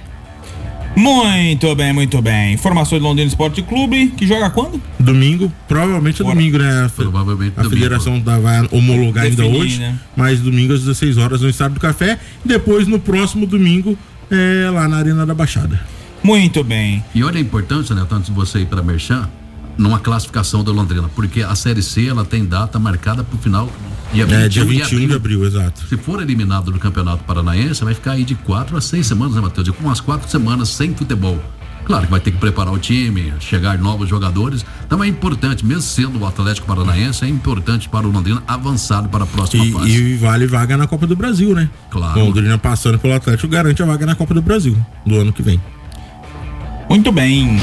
Muito bem, muito bem. Informações do Londrina Esporte Clube, que joga quando? Domingo, provavelmente é Bora. domingo, né? A fe- Provavelmente A domingo. federação tá- vai homologar ainda Definir, hoje. né? Mas domingo às dezesseis horas no Estádio do Café. E depois, no próximo domingo, é lá na Arena da Baixada. Muito bem. E olha a importância, né, antes de você ir para Merchan, numa classificação do Londrina, porque a Série C ela tem data marcada para o final dia vinte e um, É, dia de vinte e um de abril. abril, exato. Se for eliminado do Campeonato Paranaense, vai ficar aí de quatro a seis semanas, né, Matheus? Com umas quatro semanas sem futebol. Claro que vai ter que preparar o time, chegar novos jogadores. Então é importante, mesmo sendo o Atlético Paranaense, é importante para o Londrina avançar para a próxima e, fase. E vale vaga na Copa do Brasil, né? Claro. O Londrina passando pelo Atlético garante a vaga na Copa do Brasil do ano que vem. Muito bem.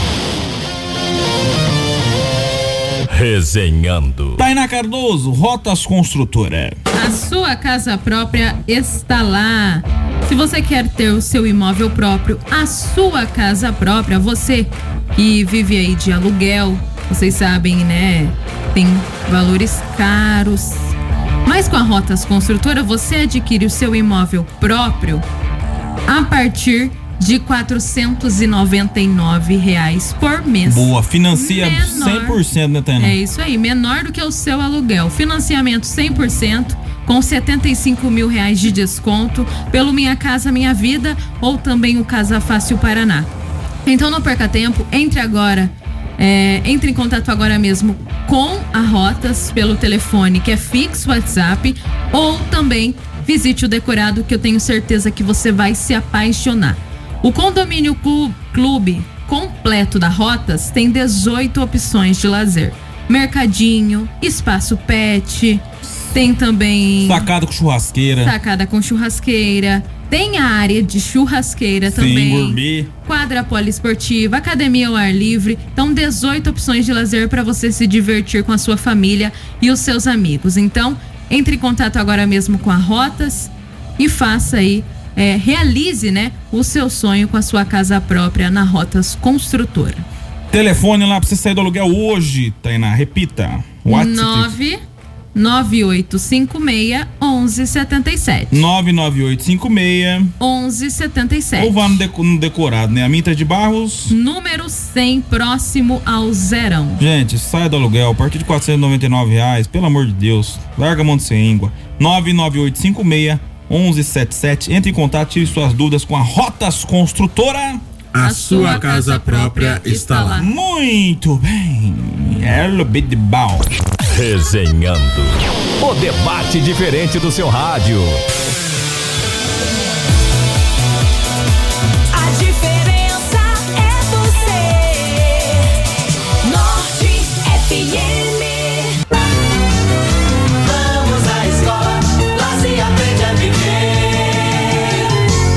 Resenhando. Tainá Cardoso, Rotas Construtora. A sua casa própria está lá. Se você quer ter o seu imóvel próprio, a sua casa própria, você que vive aí de aluguel, vocês sabem, né? Tem valores caros. Mas com a Rotas Construtora, você adquire o seu imóvel próprio a partir de quatrocentos e noventa e nove reais por mês. Boa, financia Menor. cem por cento, né, Tainá? É isso aí, menor do que o seu aluguel. Financiamento cem por cento, com setenta e cinco mil reais de desconto pelo Minha Casa Minha Vida ou também o Casa Fácil Paraná. Então não perca tempo, entre agora, é, entre em contato agora mesmo com a Rotas pelo telefone que é fixo WhatsApp ou também visite o decorado que eu tenho certeza que você vai se apaixonar. O condomínio clube completo da Rotas tem dezoito opções de lazer. Mercadinho, espaço pet, tem também... Sacada com churrasqueira. Sacada com churrasqueira. Tem a área de churrasqueira Sim, também. gourmet. Quadra poliesportiva, academia ao ar livre. Então, dezoito opções de lazer para você se divertir com a sua família e os seus amigos. Então, entre em contato agora mesmo com a Rotas e faça aí, é, realize, né, o seu sonho com a sua casa própria na Rotas Construtora. Telefone lá pra você sair do aluguel hoje, Tainá, repita. nove nove oito cinco seis, um um sete sete. nove nove oito cinco seis, um um sete sete. ou vá no, deco- no decorado, né? Aminta de Barros. Número cem, próximo ao zerão. Gente, saia do aluguel a partir de quatrocentos e noventa e nove reais, pelo amor de Deus. Larga a mão de ser íngua. nove nove oito cinco seis, um um sete sete. Entre em contato, tire suas dúvidas com a Rotas Construtora. A, a sua, sua casa, casa própria, própria está lá. Muito bem. Hello, bit ball. Resenhando. O debate diferente do seu rádio. A diferença é você. Norte F M. Vamos à escola, lá se aprende a viver.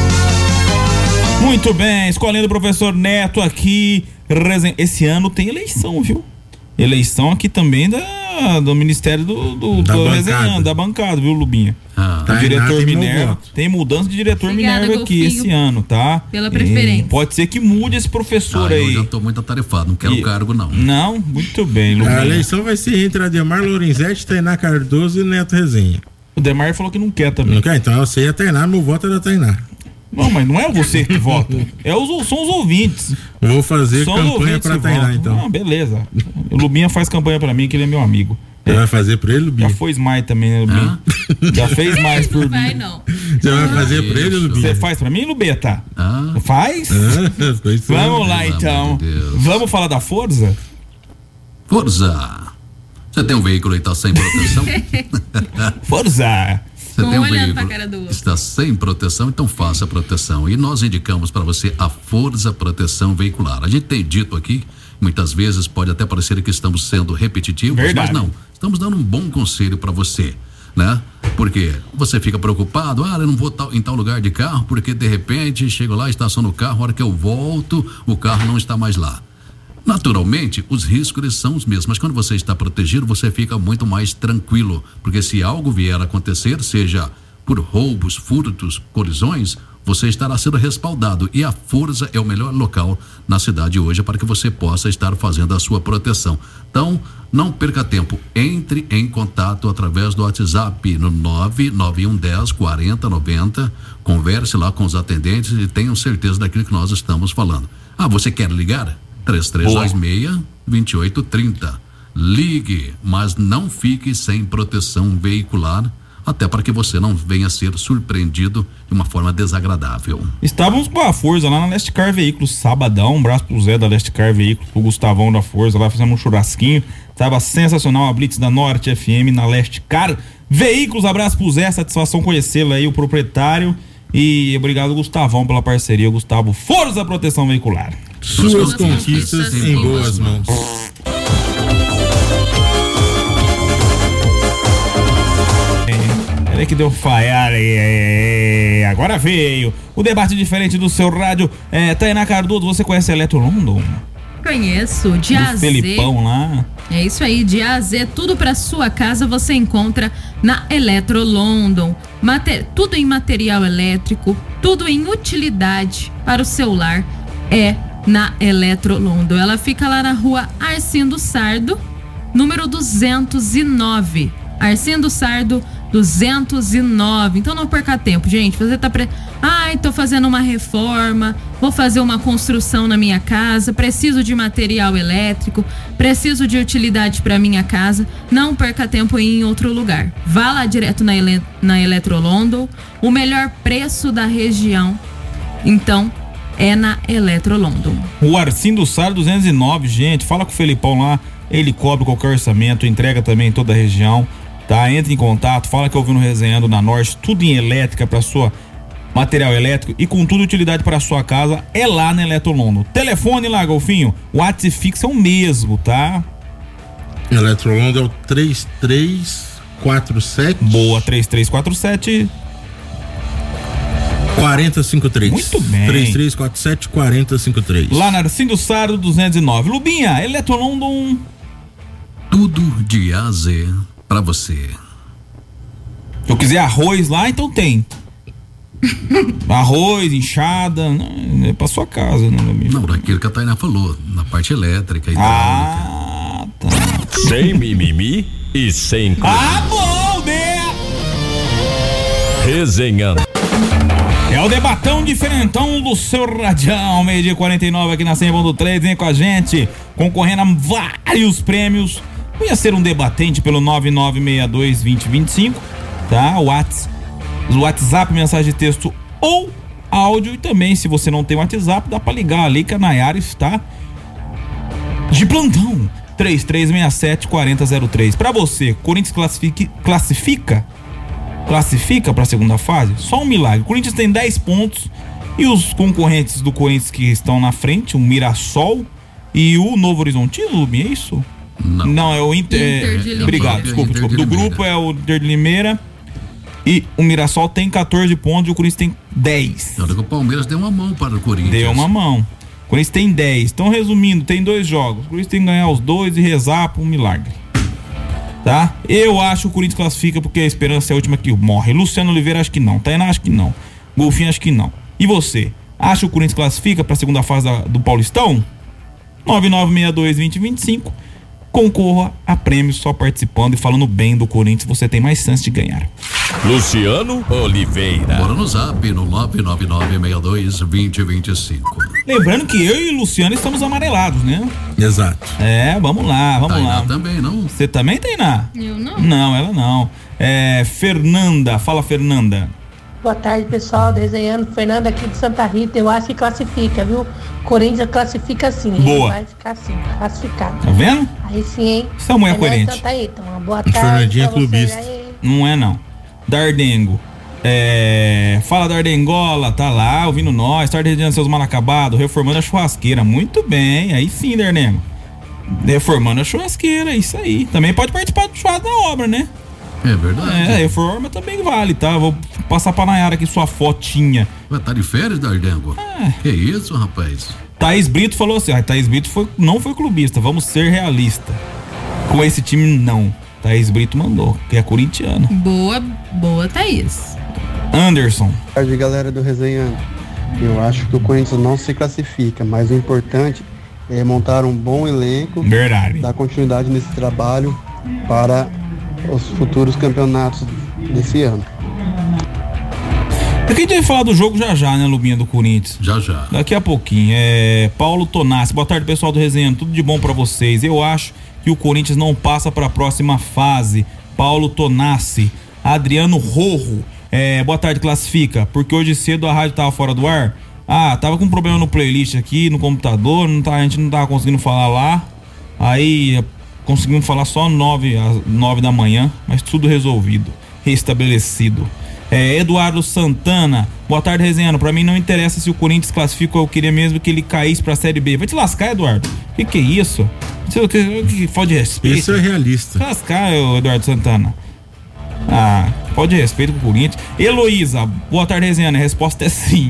Muito bem, escolinha do professor Neto aqui. Resen... Esse ano tem eleição, viu? Eleição aqui também da, do Ministério do, do, da, do bancada. Resenhando, da bancada, viu, Lubinha? Ah, o tá, diretor tem Minerva. Tem mudança de diretor Obrigada, Minerva aqui Golfinho, esse ano, tá? pela preferência. E pode ser que mude esse professor ah, aí. eu já tô muito atarefado, não quero E- cargo não. Não, muito bem, Lubinha. A eleição vai ser entre Ademar Lorenzetti, Tainá Cardoso e Neto Resenha. O Demar falou que não quer também. Não quer? Então eu sei a Tainá, meu voto é da Tainá. Não, mas não é você que vota. É os, são os ouvintes. Eu vou fazer São os campanha ouvintes pra que Tainá, votam. então. Ah, beleza. O Lubinha faz campanha pra mim, que ele é meu amigo. Você vai fazer por ele, Já Lubinha? foi mais também, né, Lubinha? Já fez mais por Não vai, mim. não. Você vai fazer por ele, Isso. Lubinha? Você faz pra mim, Lubeta? Ah, Faz? Ah, ficou estranho. Vamos lá, Pelo então. amor de Deus. Vamos falar da Forza? Forza! Você tem um veículo aí que tá sem proteção? Forza! Você Um tem um olhando veículo pra cara do outro. está sem proteção, então faça a proteção. E nós indicamos para você a Forza Proteção Veicular. A gente tem dito aqui, muitas vezes pode até parecer que estamos sendo repetitivos, Verdade. mas não. Estamos dando um bom conselho para você, né? Porque você fica preocupado, ah, eu não vou tal- em tal lugar de carro, porque de repente chego lá, estaciono o carro, a hora que eu volto, o carro não está mais lá. Naturalmente, os riscos eles são os mesmos, mas quando você está protegido, você fica muito mais tranquilo, porque se algo vier a acontecer, seja por roubos, furtos, colisões, você estará sendo respaldado e a Forza é o melhor local na cidade hoje para que você possa estar fazendo a sua proteção. Então, não perca tempo, entre em contato através do WhatsApp no nove nove um um zero quatro zero nove zero, converse lá com os atendentes e tenham certeza daquilo que nós estamos falando. Ah, você quer ligar? três três dois seis, dois oito três zero. Ligue, mas não fique sem proteção veicular, até para que você não venha a ser surpreendido de uma forma desagradável. Estávamos com a Forza lá na Leste Car Veículos, sabadão, um braço pro Zé da Leste Car Veículos, pro Gustavão da Forza, lá fizemos um churrasquinho, tava sensacional a Blitz da Norte F M na Leste Car Veículos, abraço pro Zé, satisfação conhecê-lo aí, o proprietário, e obrigado Gustavão pela parceria, Gustavo Forza Proteção Veicular. Suas, Suas conquistas, conquistas em boas mãos. Peraí que deu falhar aí. Agora veio o debate diferente do seu rádio. É, Tainá Cardoso, você conhece a Eletro London? Conheço, de A a Z. Felipão lá. É isso aí, de A a Z, tudo pra sua casa você encontra na Eletro London. Mate, tudo em material elétrico, tudo em utilidade para o celular é na Eletro London. Ela fica lá na rua Arcindo Sardo, número duzentos e nove. Arcindo Sardo, duzentos e nove. Então não perca tempo, gente. Você tá pre... Ai, tô fazendo uma reforma, vou fazer uma construção na minha casa, preciso de material elétrico, preciso de utilidade para minha casa. Não perca tempo em outro lugar. Vá lá direto na, Ele... na Eletro London, o melhor preço da região. Então, é na Eletro London. O Arcindo Sardo duzentos e nove, gente. Fala com o Felipão lá, ele cobre qualquer orçamento, entrega também em toda a região. Tá, entre em contato, fala que eu vi no Resenhando na Norte, tudo em elétrica para sua material elétrico e com tudo utilidade para sua casa, é lá na Eletro London. Telefone lá, Golfinho, o WhatsApp fixo é o mesmo, tá? Eletro London é o três três quatro sete. Boa, três três quatro sete quatro zero cinco três. Muito bem. três três quatro sete quatro zero cinco três. Lá na Arcindo Sardo duzentos e nove. Lubinha, Eletro London. Tudo de A a Z pra você. Se eu quiser arroz lá, então tem. Arroz, enxada, é pra sua casa, né, Lubinha? Não, daquilo que a Tainá falou, na parte elétrica, hidráulica. Ah, tá. Sem mimimi e sem clube. Ah, bom, né? Resenhando. É o debatão diferentão do seu radião, meio-dia quarenta e nove aqui na cem ponto três, vem com a gente, concorrendo a vários prêmios. Ia ser um debatente pelo nove nove seis dois dois zero dois cinco, tá? WhatsApp, WhatsApp, mensagem de texto ou áudio. E também, se você não tem WhatsApp, dá pra ligar ali que a Nayara está de plantão. três três seis sete quatro zero zero três. Pra você, Corinthians classifique, classifica classifica pra segunda fase? Só um milagre. O Corinthians tem dez pontos e os concorrentes do Corinthians que estão na frente, o Mirassol e o Novo Horizontino, Lubin, é isso? Não. Não, é o Inter. Inter de é, Limeira. obrigado, desculpa, Inter de desculpa. Do Limeira. grupo é o Inter de Limeira e o Mirassol tem catorze pontos e o Corinthians tem dez. Olha que o Palmeiras deu uma mão para o Corinthians. Deu uma mão. O Corinthians tem dez. Então, resumindo, tem dois jogos. O Corinthians tem que ganhar os dois e rezar pra um milagre. Tá? Eu acho que o Corinthians classifica porque a esperança é a última que morre. Luciano Oliveira, acho que não. Tainá, acho que não. Golfinho, acho que não. E você? Acha que o Corinthians classifica pra segunda fase da, do Paulistão? nove nove seis dois dois zero dois cinco. Concorra a prêmios só participando e falando bem do Corinthians, você tem mais chance de ganhar. Luciano Oliveira. Bora no zap no nove nove nove seis dois dois zero dois cinco. Lembrando que eu e o Luciano estamos amarelados, né? Exato. É, vamos lá, vamos Tainá lá. também, não? Você também, Tainá? Eu não. Não, ela não. É, Fernanda, fala, Fernanda. Boa tarde, pessoal. Desenhando. Fernanda aqui de Santa Rita. Eu acho que classifica, viu? Corinthians classifica sim. Boa. Vai ficar assim, classificado. Tá vendo? Aí sim, hein? Você é uma mulher Fernanda de coerente. Santa Rita. Uma boa tarde. Fernandinha é pra vocês clubista. aí. Não é, não. Dardengo. É, fala Dardengola, tá lá ouvindo nós, tarde regiando seus mal acabados, reformando a churrasqueira. Muito bem, aí sim, Dardengo. Reformando a churrasqueira, isso aí. Também pode participar do churrasco da obra, né? É verdade. É, reforma também vale, tá? Vou passar pra Nayara aqui sua fotinha. Vai estar de férias, Dardengo? É. Que isso, rapaz? Thaís Brito falou assim, ah, Thaís Brito foi, não foi clubista, vamos ser realistas. Com esse time, não. Thaís Brito mandou, que é corintiano. Boa, boa, Thaís. Anderson. Boa tarde, galera do Resenhando. Eu acho que o Corinthians não se classifica, mas o importante é montar um bom elenco, Verdade. dar continuidade nesse trabalho para os futuros campeonatos desse ano. Aqui a gente vai falar do jogo já já, né, Lubinha, do Corinthians? Já já. Daqui a pouquinho. É Paulo Tonassi. Boa tarde, pessoal do Resenhando. Tudo de bom pra vocês. Eu acho que o Corinthians não passa pra próxima fase. Paulo Tonassi. Adriano Rorro. É, boa tarde, classifica. Porque hoje cedo a rádio tava fora do ar. Ah, tava com um problema no playlist aqui, no computador. Não tá, a gente não tava conseguindo falar lá. Aí conseguimos falar só nove, às nove da manhã. Mas tudo resolvido. Restabelecido. É, Eduardo Santana, boa tarde, resenhando. Pra mim não interessa se o Corinthians classifica, eu queria mesmo que ele caísse pra Série B. Vai te lascar, Eduardo. Que que é isso? Que, que, que falta de respeito. Isso é realista. Lascar, Eduardo Santana. Ah, falta de respeito com o Corinthians. Heloísa, boa tarde, resenhando. A resposta é sim.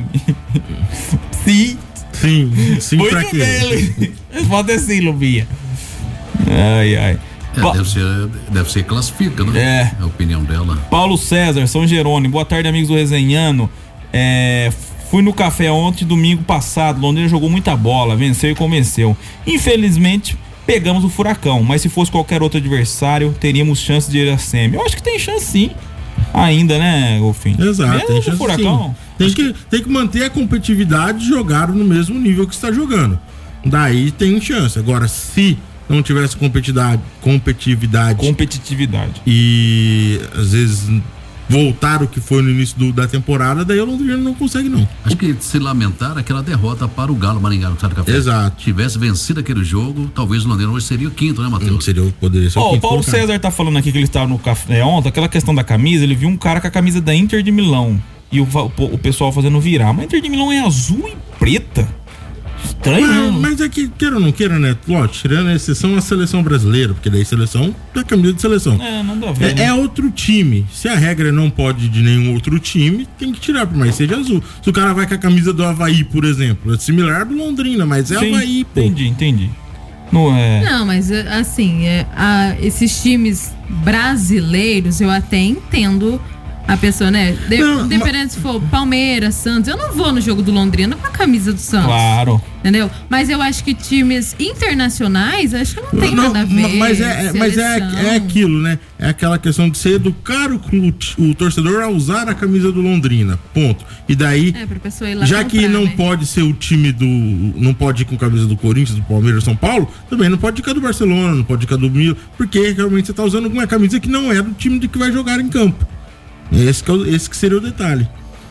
Sim. Sim, sim. Muito pra quê? bem, a resposta é sim, Lubinha. Ai, ai. É, Pa- deve ser, deve ser classifica, né? É. É a opinião dela. Paulo César, São Jerônimo, boa tarde, amigos do Resenhando. É, fui no café ontem, domingo passado. Londrina jogou muita bola, venceu e convenceu. Infelizmente, pegamos o Furacão, mas se fosse qualquer outro adversário, teríamos chance de ir à semi. Eu acho que tem chance sim, ainda, né, Golfinho? Exato, Mesmo tem com o chance Furacão. sim. Tem que, tem que manter a competitividade e jogar no mesmo nível que está jogando. Daí tem chance. Agora, se não tivesse competitividade, competitividade, competitividade e às vezes voltar o que foi no início do, da temporada, daí o Londrina não consegue não. Acho que se lamentar aquela derrota para o Galo Maringá no Estado do Café. Exato. Tivesse vencido aquele jogo, talvez o Londrina hoje seria o quinto, né, Matheus? Seria, poderia ser Ó, o o quinto Paulo colocado. César tá falando aqui que ele estava no café ontem, aquela questão da camisa, ele viu um cara com a camisa da Inter de Milão e o, o, o pessoal fazendo virar, mas a Inter de Milão é azul e preta. Estranho, Mas, né? mas é que, queira ou não queira, né? Lógico, tirando a exceção a seleção brasileira, porque daí seleção é camisa de seleção. É, nada a ver. É, né? é outro time. Se a regra não pode de nenhum outro time, tem que tirar, por mais que seja azul. Se o cara vai com a camisa do Avaí, por exemplo, é similar do Londrina, mas é Sim, Avaí, pô. entendi, entendi. Não é. Não, mas assim, é, a, esses times brasileiros, eu até entendo a pessoa, né? De, Não, independente se for Palmeiras, Santos, eu não vou no jogo do Londrina com a camisa do Santos. Claro. Entendeu? Mas eu acho que times internacionais, acho que não tem Não, nada a ver. Mas, é, é- mas é, seleção. é aquilo, né? É aquela questão de você educar o, o, o torcedor a usar a camisa do Londrina. Ponto. E daí, É, pra pessoa ir lá já comprar, que não né? pode ser o time do. Não pode ir com a camisa do Corinthians, do Palmeiras, São Paulo, também não pode ir com a do Barcelona, não pode ir com a do Milan, porque realmente você tá usando uma camisa que não é do time de que vai jogar em campo. Esse que, é o- esse que seria o detalhe.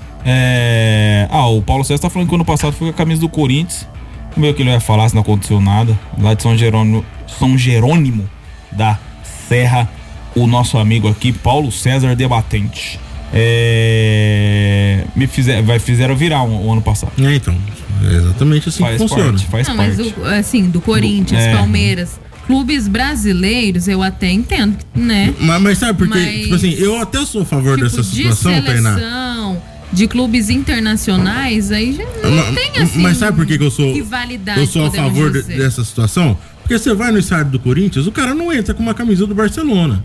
É... Ah, o Paulo César tá falando que ano passado foi com a camisa do Corinthians. Como é que ele vai falar se não aconteceu nada? Lá de São Jerônimo, São Jerônimo da Serra, o nosso amigo aqui, Paulo César Debatente. É... Me fizer, vai, fizeram virar o um, um ano passado. É, então. É exatamente assim Faz que funciona. parte, faz Não, parte. mas o, assim, do Corinthians, É. Palmeiras, clubes brasileiros, eu até entendo, né? Mas, mas sabe por quê? Mas- Tipo assim, eu até sou a favor Tipo, dessa de situação, Tainá. seleção, de clubes internacionais, aí já não Ma- tem assim. Mas sabe por que, que eu sou rivalidade, eu sou a podemos favor de- dizer. dessa situação? Porque você vai no estádio do Corinthians, o cara não entra com uma camisa do Barcelona.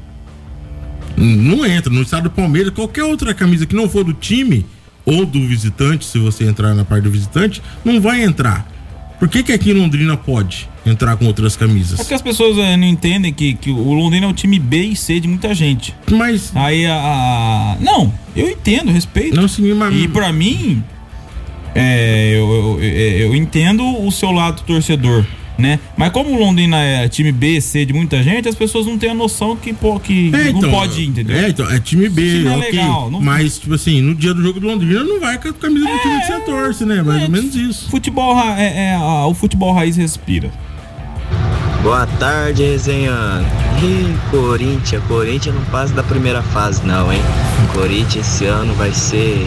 Não entra. No estádio do Palmeiras, qualquer outra camisa que não for do time ou do visitante, se você entrar na parte do visitante, não vai entrar. Por que que aqui em Londrina pode entrar com outras É camisas? porque as pessoas é, não entendem que, que o Londrina é o time B e C de muita gente. Mas. Aí a. a- Não, eu entendo, respeito. Não, sim, mas. E pra mim, é, eu, eu, eu entendo o seu lado torcedor, né? Mas como o Londrina é time B, C de muita gente, as pessoas não têm a noção que, pô, que É, não então, pode ir, entendeu? É, então, é time B, Time é ok. legal, não- Mas, tipo assim, no dia do jogo do Londrina não vai com a camisa do time que você torce, né? Mais é, ou menos isso. Futebol, ra- é, é, a- o futebol raiz respira. Boa tarde, resenhando. Ih, Corinthians, Corinthians não passa da primeira fase não, hein? Corinthians esse ano vai ser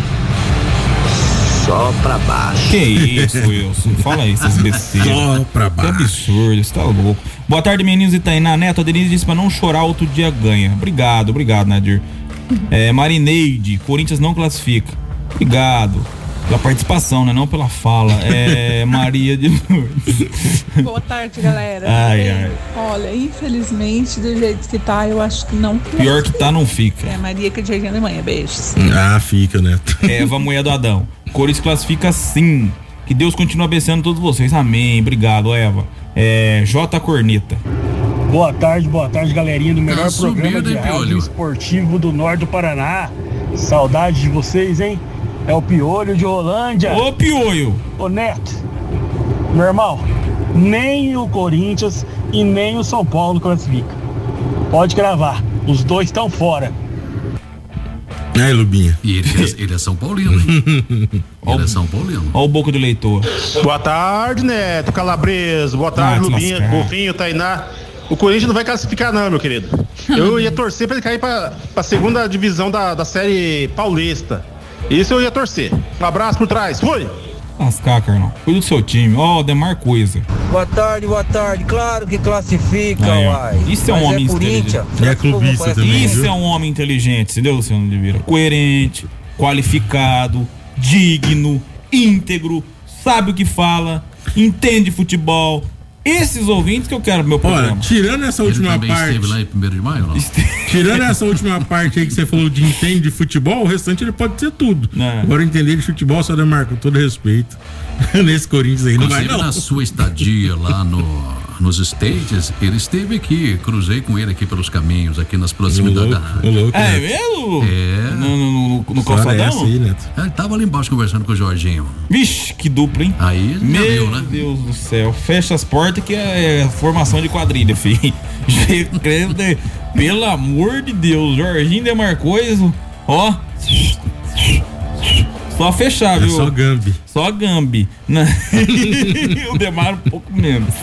só pra baixo. Que isso, Wilson? Fala aí, essas besteiras. Só pra Que baixo. absurdo, você tá louco. Boa tarde, meninos e Tainá. Neto, a Denise disse pra não chorar, outro dia ganha. Obrigado, obrigado, Nadir. É, Marineide, Corinthians não classifica. Obrigado. Pela participação, né? Não pela fala. É Maria de Lourdes. Boa tarde, galera. Ai, Bem, ai. Olha, infelizmente, do jeito que tá, eu acho que não. Pior que tá, não fica. É Maria que é de Jardim Alemanha. Beijos. Ah, fica, né? Eva Mulher do Adão. Corinthians classifica sim. Que Deus continue abençoando todos vocês. Amém. Obrigado, Eva. É, J Corneta. Boa tarde, boa tarde, galerinha do melhor Tá programa subindo, de hein, rádio Piolho? esportivo do norte do Paraná. Saudade de vocês, hein? É o Piolho de Rolândia. Ô, Piolho! Ô, Neto, meu irmão, nem o Corinthians e nem o São Paulo classifica. Pode gravar, os dois estão fora. É, Lubinha. E ele, é- ele é São Paulino, hein? Ele é São Paulino. Ó o boca do leitor. Boa tarde, Neto Calabreso. Boa tarde, Ah, te Lubinha, lascar. Golfinho, Tainá. o Corinthians não vai classificar não, meu querido. Eu ia torcer pra ele cair pra, pra segunda divisão da, da série paulista. Isso eu ia torcer. Um abraço por trás, fui! Lascar, Carnal. Cuida do seu time. Ó, oh, Demar Coisa. Boa tarde, boa tarde. Claro que classifica, Aí, uai. Isso é um Mas homem é inteligente. É clubista também, Isso viu? é um homem inteligente, entendeu, Luciano Oliveira? Coerente, qualificado, digno, íntegro, sabe o que fala, entende futebol. Esses ouvintes que eu quero pro meu programa. Olha, tirando essa última Ele também parte. esteve lá em primeiro de maio, não? Tirando essa última parte aí que você falou de entende de futebol, o restante ele pode ser tudo. É. Agora entender de futebol, só Demar, com todo respeito. Nesse Corinthians aí não vai Inclusive, não. na sua estadia lá no, nos States, ele esteve aqui, cruzei com ele aqui pelos caminhos, aqui nas proximidades da rádio. É mesmo? É. No, no, no, no Só calçadão? essa aí, Neto. Ele tava ali embaixo conversando com o Jorginho. Vixe, que dupla, hein? Aí, já Meu viu, né? Deus do céu. Fecha as portas que é formação de quadrilha, filho. Pelo amor de Deus. Jorginho demarcou isso. Ó. Só fechar, É viu? só Gambi. Só Gambi. Não. O Demar um pouco menos.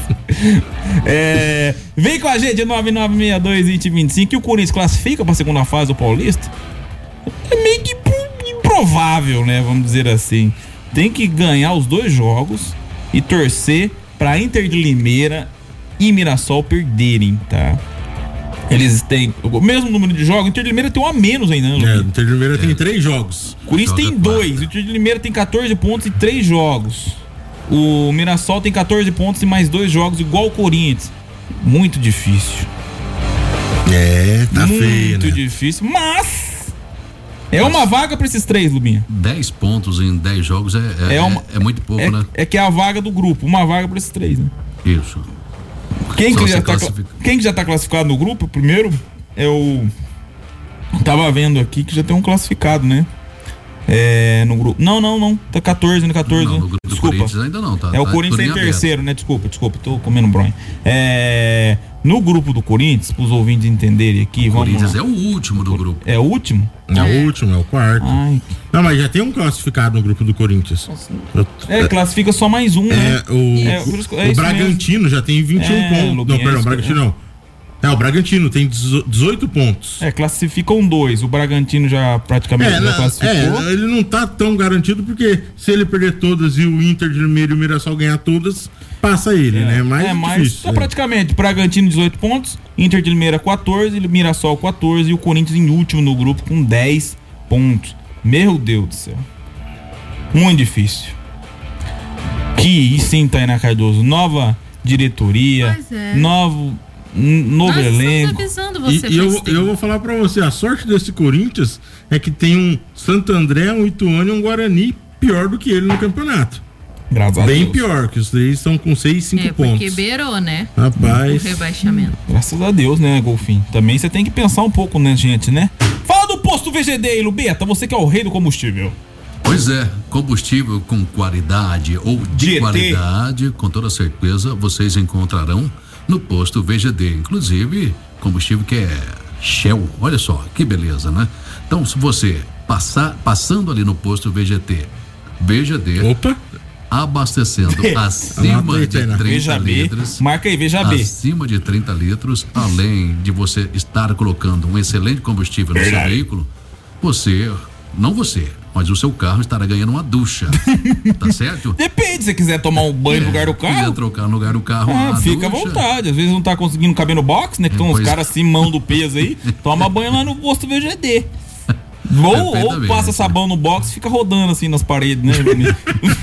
É, vem com a gente, nove nove seis dois, dois zero dois cinco, que o Corinthians classifica pra segunda fase do Paulista. É meio que improvável, né? Vamos dizer assim. Tem que ganhar os dois jogos e torcer pra Inter de Limeira e Mirassol perderem, tá? Eles têm o mesmo número de jogos. O Inter de Limeira tem um a menos ainda, né? É, o Inter de Limeira tem três jogos. O Corinthians tem dois. O Inter de Limeira tem catorze pontos e três jogos. O Mirassol tem catorze pontos e mais dois jogos, igual o Corinthians. Muito difícil. É, tá feio, Muito né? difícil, mas é uma vaga pra esses três, Lubinha. dez pontos em dez jogos é, é, É uma- é muito pouco, É, né? é que é a vaga do grupo, uma vaga pra esses três, né? Isso. Quem Só que, se já tá, classifica. quem que já tá classificado no grupo, primeiro, é o... Tava vendo aqui que já tem um classificado, né? É, no grupo. Não, não, não. Tá catorze, né? catorze. Não, no grupo do Desculpa. Corinthians ainda não, tá? É o Tá Corinthians tudo em em aberto. terceiro, né? Desculpa, desculpa, tô comendo bronha. É, no grupo do Corinthians, pros ouvintes entenderem aqui, O vamos Corinthians lá. é o último do grupo. É o último? É o último, é o quarto. Ai. Não, mas já tem um classificado no grupo do Corinthians. Eu- É, classifica só mais um, né? É, o, É, por isso que- é o isso Bragantino já tem vinte e um É, pontos. Lubinha, Não, perdão, é isso, Bragantino não. É, o Bragantino tem dezoito pontos. É, classificam dois. O Bragantino já praticamente É, já na- classificou. é, ele não tá tão garantido porque se ele perder todas e o Inter de Limeira e o Mirassol ganhar todas, passa ele, né? Mas é, mas difícil. tá praticamente Bragantino dezoito pontos, Inter de Limeira quatorze, Mirassol quatorze e o Corinthians em último no grupo com dez pontos. Meu Deus do céu. Muito difícil. Que sim, Tainá Cardoso. Nova diretoria, Pois é. novo, n- novo Nós estamos elenco. avisando E, você e eu, faz tempo. eu vou falar pra você, a sorte desse Corinthians é que tem um Santo André, um Ituano e um Guarani pior do que ele no campeonato. Graças a Bem Deus. pior, que os três estão com seis, cinco É, porque pontos. beirou, né? Rapaz. O rebaixamento. Graças a Deus, né, Golfinho? Também você tem que pensar um pouco, né, gente, né? Fala do posto V G D aí, Lubeta, você que é o rei do combustível. Pois é, combustível com qualidade ou de G T. qualidade, com toda certeza vocês encontrarão no posto V G D. Inclusive, combustível que é Shell. Olha só, que beleza, né? Então, se você passar, passando ali no posto V G T, V G D. Opa! Abastecendo acima Anota aí, de Tainá. trinta Veja B. litros. Marca aí, veja B. Acima de trinta litros, além de você estar colocando um excelente combustível no seu Verdade. veículo, você, não você, mas o seu carro estará ganhando uma ducha. Tá certo? Depende, se você quiser tomar um banho no lugar do Se quiser carro. trocar no lugar do carro, Ah, uma fica à ducha. vontade. Às vezes não tá conseguindo caber no box, né? Que estão os Pois- caras assim, mão do peso aí. Toma banho lá no posto V G D. Ou, ou Perfeitamente. passa sabão no box e fica rodando assim nas paredes, né, Juninho?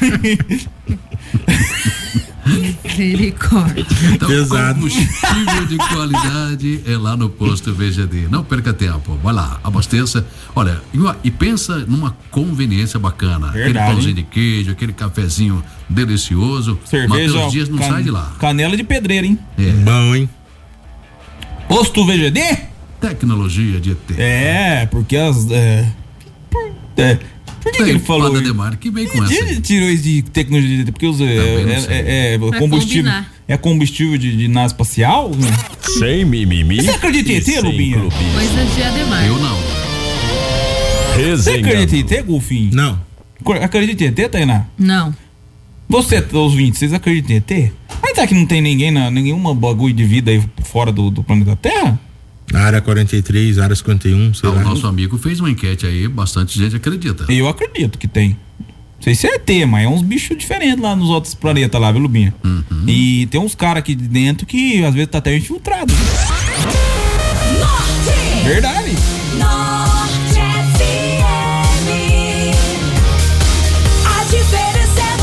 Misericórdia. Então, Pesado. combustível de qualidade é lá no posto V G D. Não perca tempo. Vai lá, abasteça. Olha, e, ó, e pensa numa conveniência bacana. Verdade, aquele pãozinho hein? de queijo, aquele cafezinho delicioso. Cerveja. Mateus Dias não can- sai de lá. Canela de pedreira, hein? É. Bom, hein? Posto V G D? Tecnologia de E T. É, porque as. É, é, por que, que ele falou? Fada isso? Demar, que vem com Ele essa. tirou isso de tecnologia de porque os, é, Também não é, sei. é, é Pra combustível. combinar. É combustível de, de nave espacial? Né? Sem mimimi. Você acredita em e E T, sem Lubinha? clubismo. Coisas de Ademar. Eu não. Você acredita em E Resenhando. T, Golfinho? Não. Acredita em E T, Tainá? Não. Você, os ouvintes, vocês acreditam em E T? Mas será que não tem ninguém, na, nenhuma bagulho de vida aí fora do, do planeta Terra? Área quarenta e três, área cinquenta e um, sei ah, lá. O nosso amigo fez uma enquete aí, bastante gente acredita. Eu acredito que tem. Não sei se é E T, mas é uns bichos diferentes lá nos outros planetas lá, viu, Lubinha? Uhum. E tem uns caras aqui dentro que às vezes tá até infiltrado. Norte. Verdade. Norte F M. A diferença é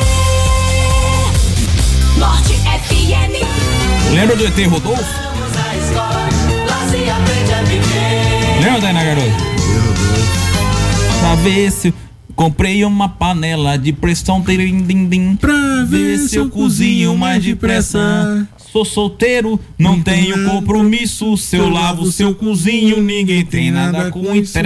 você. Norte F M. Lembra do E T Rodolfo? Lembra, Tainá Garoto? Pra ver se eu comprei uma panela de pressão, din, din, din, pra ver se eu cozinho mais depressa. Sou solteiro, não tenho compromisso. Se eu lavo, se eu cozinho, ninguém tem nada com isso.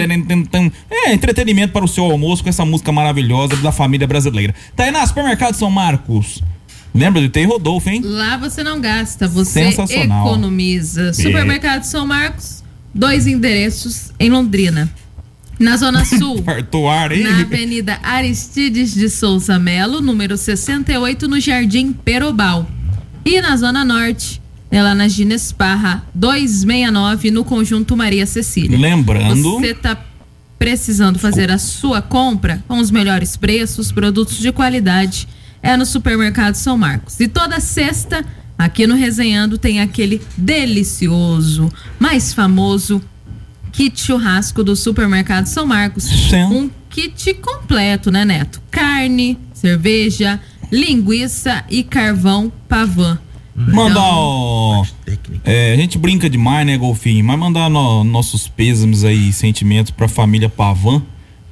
É entretenimento para o seu almoço com essa música maravilhosa da família brasileira. Tainá, Supermercado São Marcos. Lembra de ter Rodolfo, hein? Lá você não gasta, você Sensacional. Economiza. Supermercado São Marcos, dois endereços em Londrina. Na Zona Sul, Artoar, hein? na Avenida Aristides de Souza Melo, número sessenta e oito, no Jardim Perobal. E na Zona Norte, é lá na Gines Parra, duzentos e sessenta e nove, no Conjunto Maria Cecília. Lembrando... Você tá precisando fazer a sua compra com os melhores preços, produtos de qualidade, é no Supermercado São Marcos. E toda sexta, aqui no Resenhando, tem aquele delicioso, mais famoso kit churrasco do Supermercado São Marcos. Sim. Um kit completo, né, Neto? Carne, cerveja, linguiça e carvão Pavan. Mandar, Então, ó, é, a gente brinca demais, né, Golfinho? Mas mandar no, nossos pêsames aí, sentimentos pra família Pavan,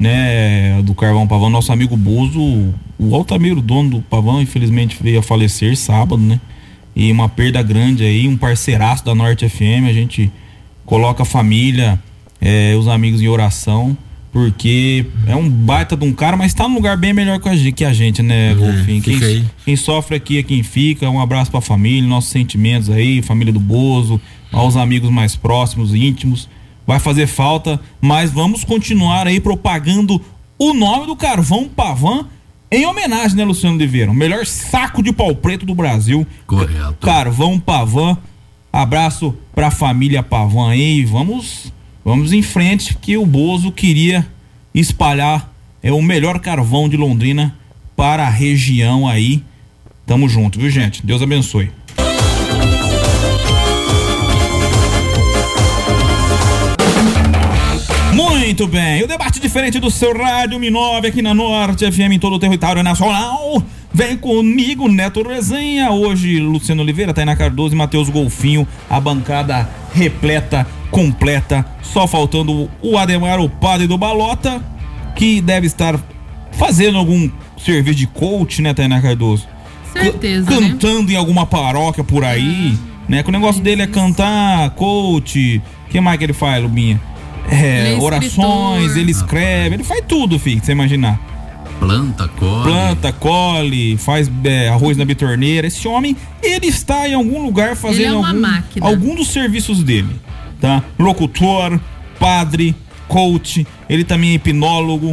né, do Carvão Pavan. Nosso amigo Bozo, o Altamiro, dono do Pavan, infelizmente veio a falecer sábado, né? E uma perda grande aí, um parceiraço da Norte F M. A gente coloca a família, é, os amigos em oração, porque é um baita de um cara, mas tá num lugar bem melhor que a gente, que a gente né, Golfinho? Fica Quem, aí. quem sofre aqui é quem fica. Um abraço pra família, nossos sentimentos aí, família do Bozo, aos amigos mais próximos, íntimos. Vai fazer falta, mas vamos continuar aí propagando o nome do Carvão Pavan em homenagem, né, Luciano Oliveira? O melhor saco de pau preto do Brasil. Correto. Carvão Pavan. Abraço pra família Pavan aí. Vamos, vamos em frente, que o Bozo queria espalhar é, o melhor carvão de Londrina para a região aí. Tamo junto, viu, gente? Deus abençoe. Muito bem, o debate diferente do seu rádio M nove aqui na Norte F M em todo o território nacional. Vem comigo, Neto Resenha. Hoje, Luciano Oliveira, Tainá Cardoso e Matheus Golfinho. A bancada repleta, completa. Só faltando o Ademar, o padre do Balota, que deve estar fazendo algum serviço de coach, né, Tainá Cardoso? certeza, C- né? Cantando em alguma paróquia por aí, né? Que o negócio dele é cantar, coach. O que mais que ele faz, Lubinha? É, Ele é orações, escritor. ele escreve, ele faz tudo, filho, você imaginar. Planta, colhe. Planta, colhe, faz é, arroz na bitorneira. Esse homem, ele está em algum lugar fazendo Ele é uma algum, máquina. algum dos serviços dele, tá? Locutor, padre, coach, ele também é hipnólogo,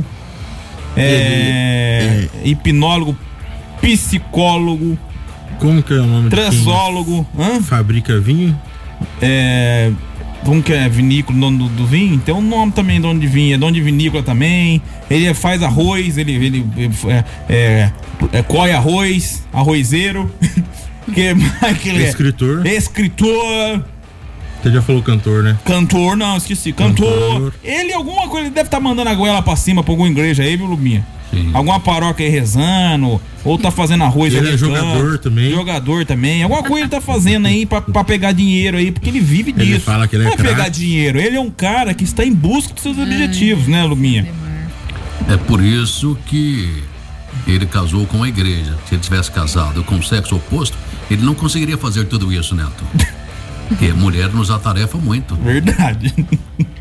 é, hipnólogo, psicólogo, Como que é o nome de quem transólogo, hã? fabrica vinho? É, como que é? Vinícola, dono do, do vinho? Tem um nome também, dono de vinho, é dono de vinícola também. Ele faz arroz, ele, ele, ele é, é, é, colhe arroz, arrozeiro. Que mais que ele é? Escritor. Escritor. Você já falou cantor, né? Cantor, não, esqueci. Cantor. Cantor. Ele, alguma coisa, ele deve estar mandando a goela pra cima pra alguma igreja aí, viu, Lubinha? Sim. Alguma paróquia aí rezando, ou tá fazendo arroz. Ele ali é no jogador canto. também. Jogador também. Alguma coisa ele tá fazendo aí pra, pra pegar dinheiro aí, porque ele vive disso. Ele fala que ele é Não é craque. pegar dinheiro, ele é um cara que está em busca dos seus objetivos, né, Lubinha? É por isso que ele casou com a igreja. Se ele tivesse casado com o sexo oposto, ele não conseguiria fazer tudo isso, Neto. Porque mulher nos atarefa muito. Verdade.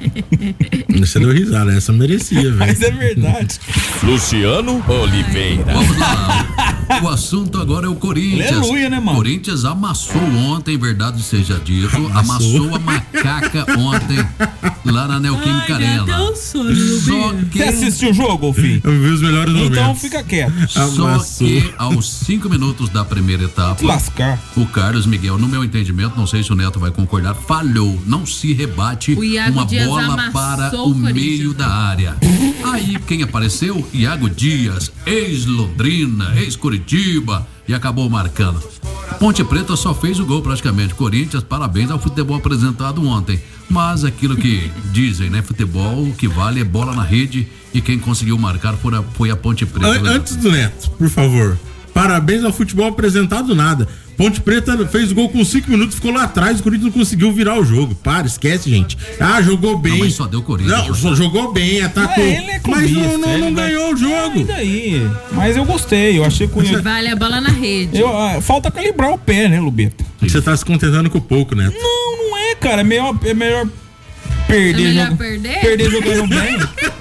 Você deu risada, essa merecia, velho. Mas é verdade. Luciano Oliveira. Vamos lá. O assunto agora é o Corinthians. Aleluia, né, mano? Corinthians amassou ontem, verdade seja dito, amassou, amassou a macaca ontem lá na Neoquímica Arena. Só que... Você assistiu o jogo, filho? Eu vi os melhores momentos. Então fica quieto. Só Amassou. que aos cinco minutos da primeira etapa, Lascar. o Carlos Miguel, no meu entendimento, não sei se o Neto vai concordar, falhou. Não se rebate O Iago uma Dias bola amassou para o o Corinthians. meio da área. Aí quem apareceu? Iago Dias, ex-Londrina, ex-Curitiba, e acabou marcando. Ponte Preta só fez o gol praticamente. Corinthians, parabéns ao futebol apresentado ontem. Mas aquilo que dizem, né? Futebol, o que vale é bola na rede, e quem conseguiu marcar foi a, foi a Ponte Preta. An- Antes do Neto, por favor. Parabéns ao futebol apresentado nada. Ponte Preta fez gol com cinco minutos, ficou lá atrás, o Corinthians não conseguiu virar o jogo. Para, esquece, gente. Ah, jogou bem. Não, mas só deu Corinthians. Não, só jogou bem, atacou. É, ele é mas clubista, não, não, ele não vai- ganhou o jogo. E daí? Mas eu gostei, eu achei que o Vale a bola na rede. eu, ah, falta calibrar o pé, né, Lubeta? Você tá se contentando com pouco, Neto. Não, não é, cara. É melhor, é melhor perder, É melhor jogo- perder? perder jogando bem.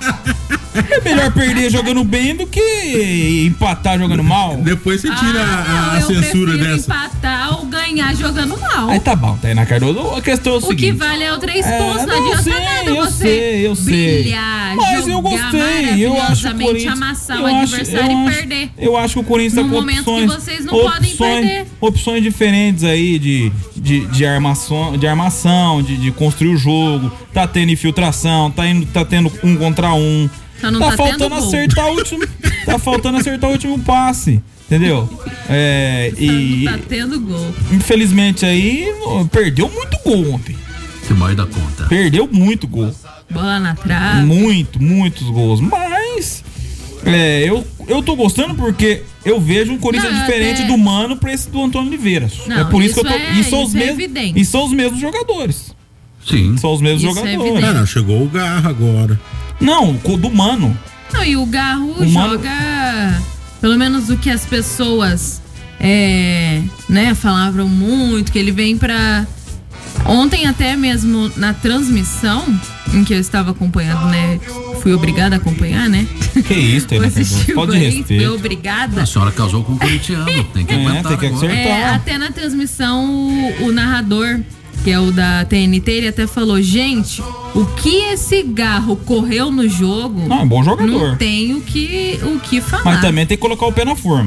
É melhor perder jogando bem do que empatar jogando mal. Depois você tira a, a Ah, eu censura prefiro dessa. empatar ou ganhar jogando mal. Aí tá bom, tá aí na Cardoso. A questão é o, O que seguinte. vale é o três É, pontos, não, não, adianta sei, nada eu você sei, eu sei. brilhar, Mas eu jogar gostei, eu acho que o maravilhosamente, Corinthians, amassar eu o acho- adversário eu e acho- perder. Eu acho que o Corinthians No tá com momento que opções, vocês não podem opções, perder. opções diferentes aí de, de, de, armação, de armação, de, de construir o jogo. Tá tendo infiltração, tá, indo, tá tendo um contra um. Só não tá, tá faltando tendo gol. acertar o último, tá faltando acertar o último passe, entendeu? É, e Tá tendo gol. infelizmente aí perdeu muito gol ontem. Que mais da conta. Perdeu muito gol. Bola na trave. Muito, muitos gols. Mas é, eu, eu tô gostando porque eu vejo um Corinthians Não, diferente até- do Mano pra esse do Antônio Oliveira. Não, é por isso, que eu isso tô. é- e, são os isso é mesmos, evidente. e são os mesmos jogadores. Sim. São os mesmos Isso é jogadores. evidente. Ah, não, chegou o Garra agora. Não, o do Mano. Não, e o Garro O Mano- joga, pelo menos o que as pessoas é, né, falavam muito, que ele vem pra... Ontem até mesmo na transmissão, em que eu estava acompanhando, né, fui obrigada a acompanhar, né? Que isso, Tainá Vou assistir Cardoso. o Pode Corinthians, respeito. fui obrigada. A senhora casou com um corintiano, tem que É, aguentar tem que agora. acertar. É, até na transmissão, o, o narrador, que é o da T N T, ele até falou, gente, o que esse Garro correu no jogo... Não, é bom jogador. Não tem o que, o que falar. Mas também tem que colocar o pé na forma.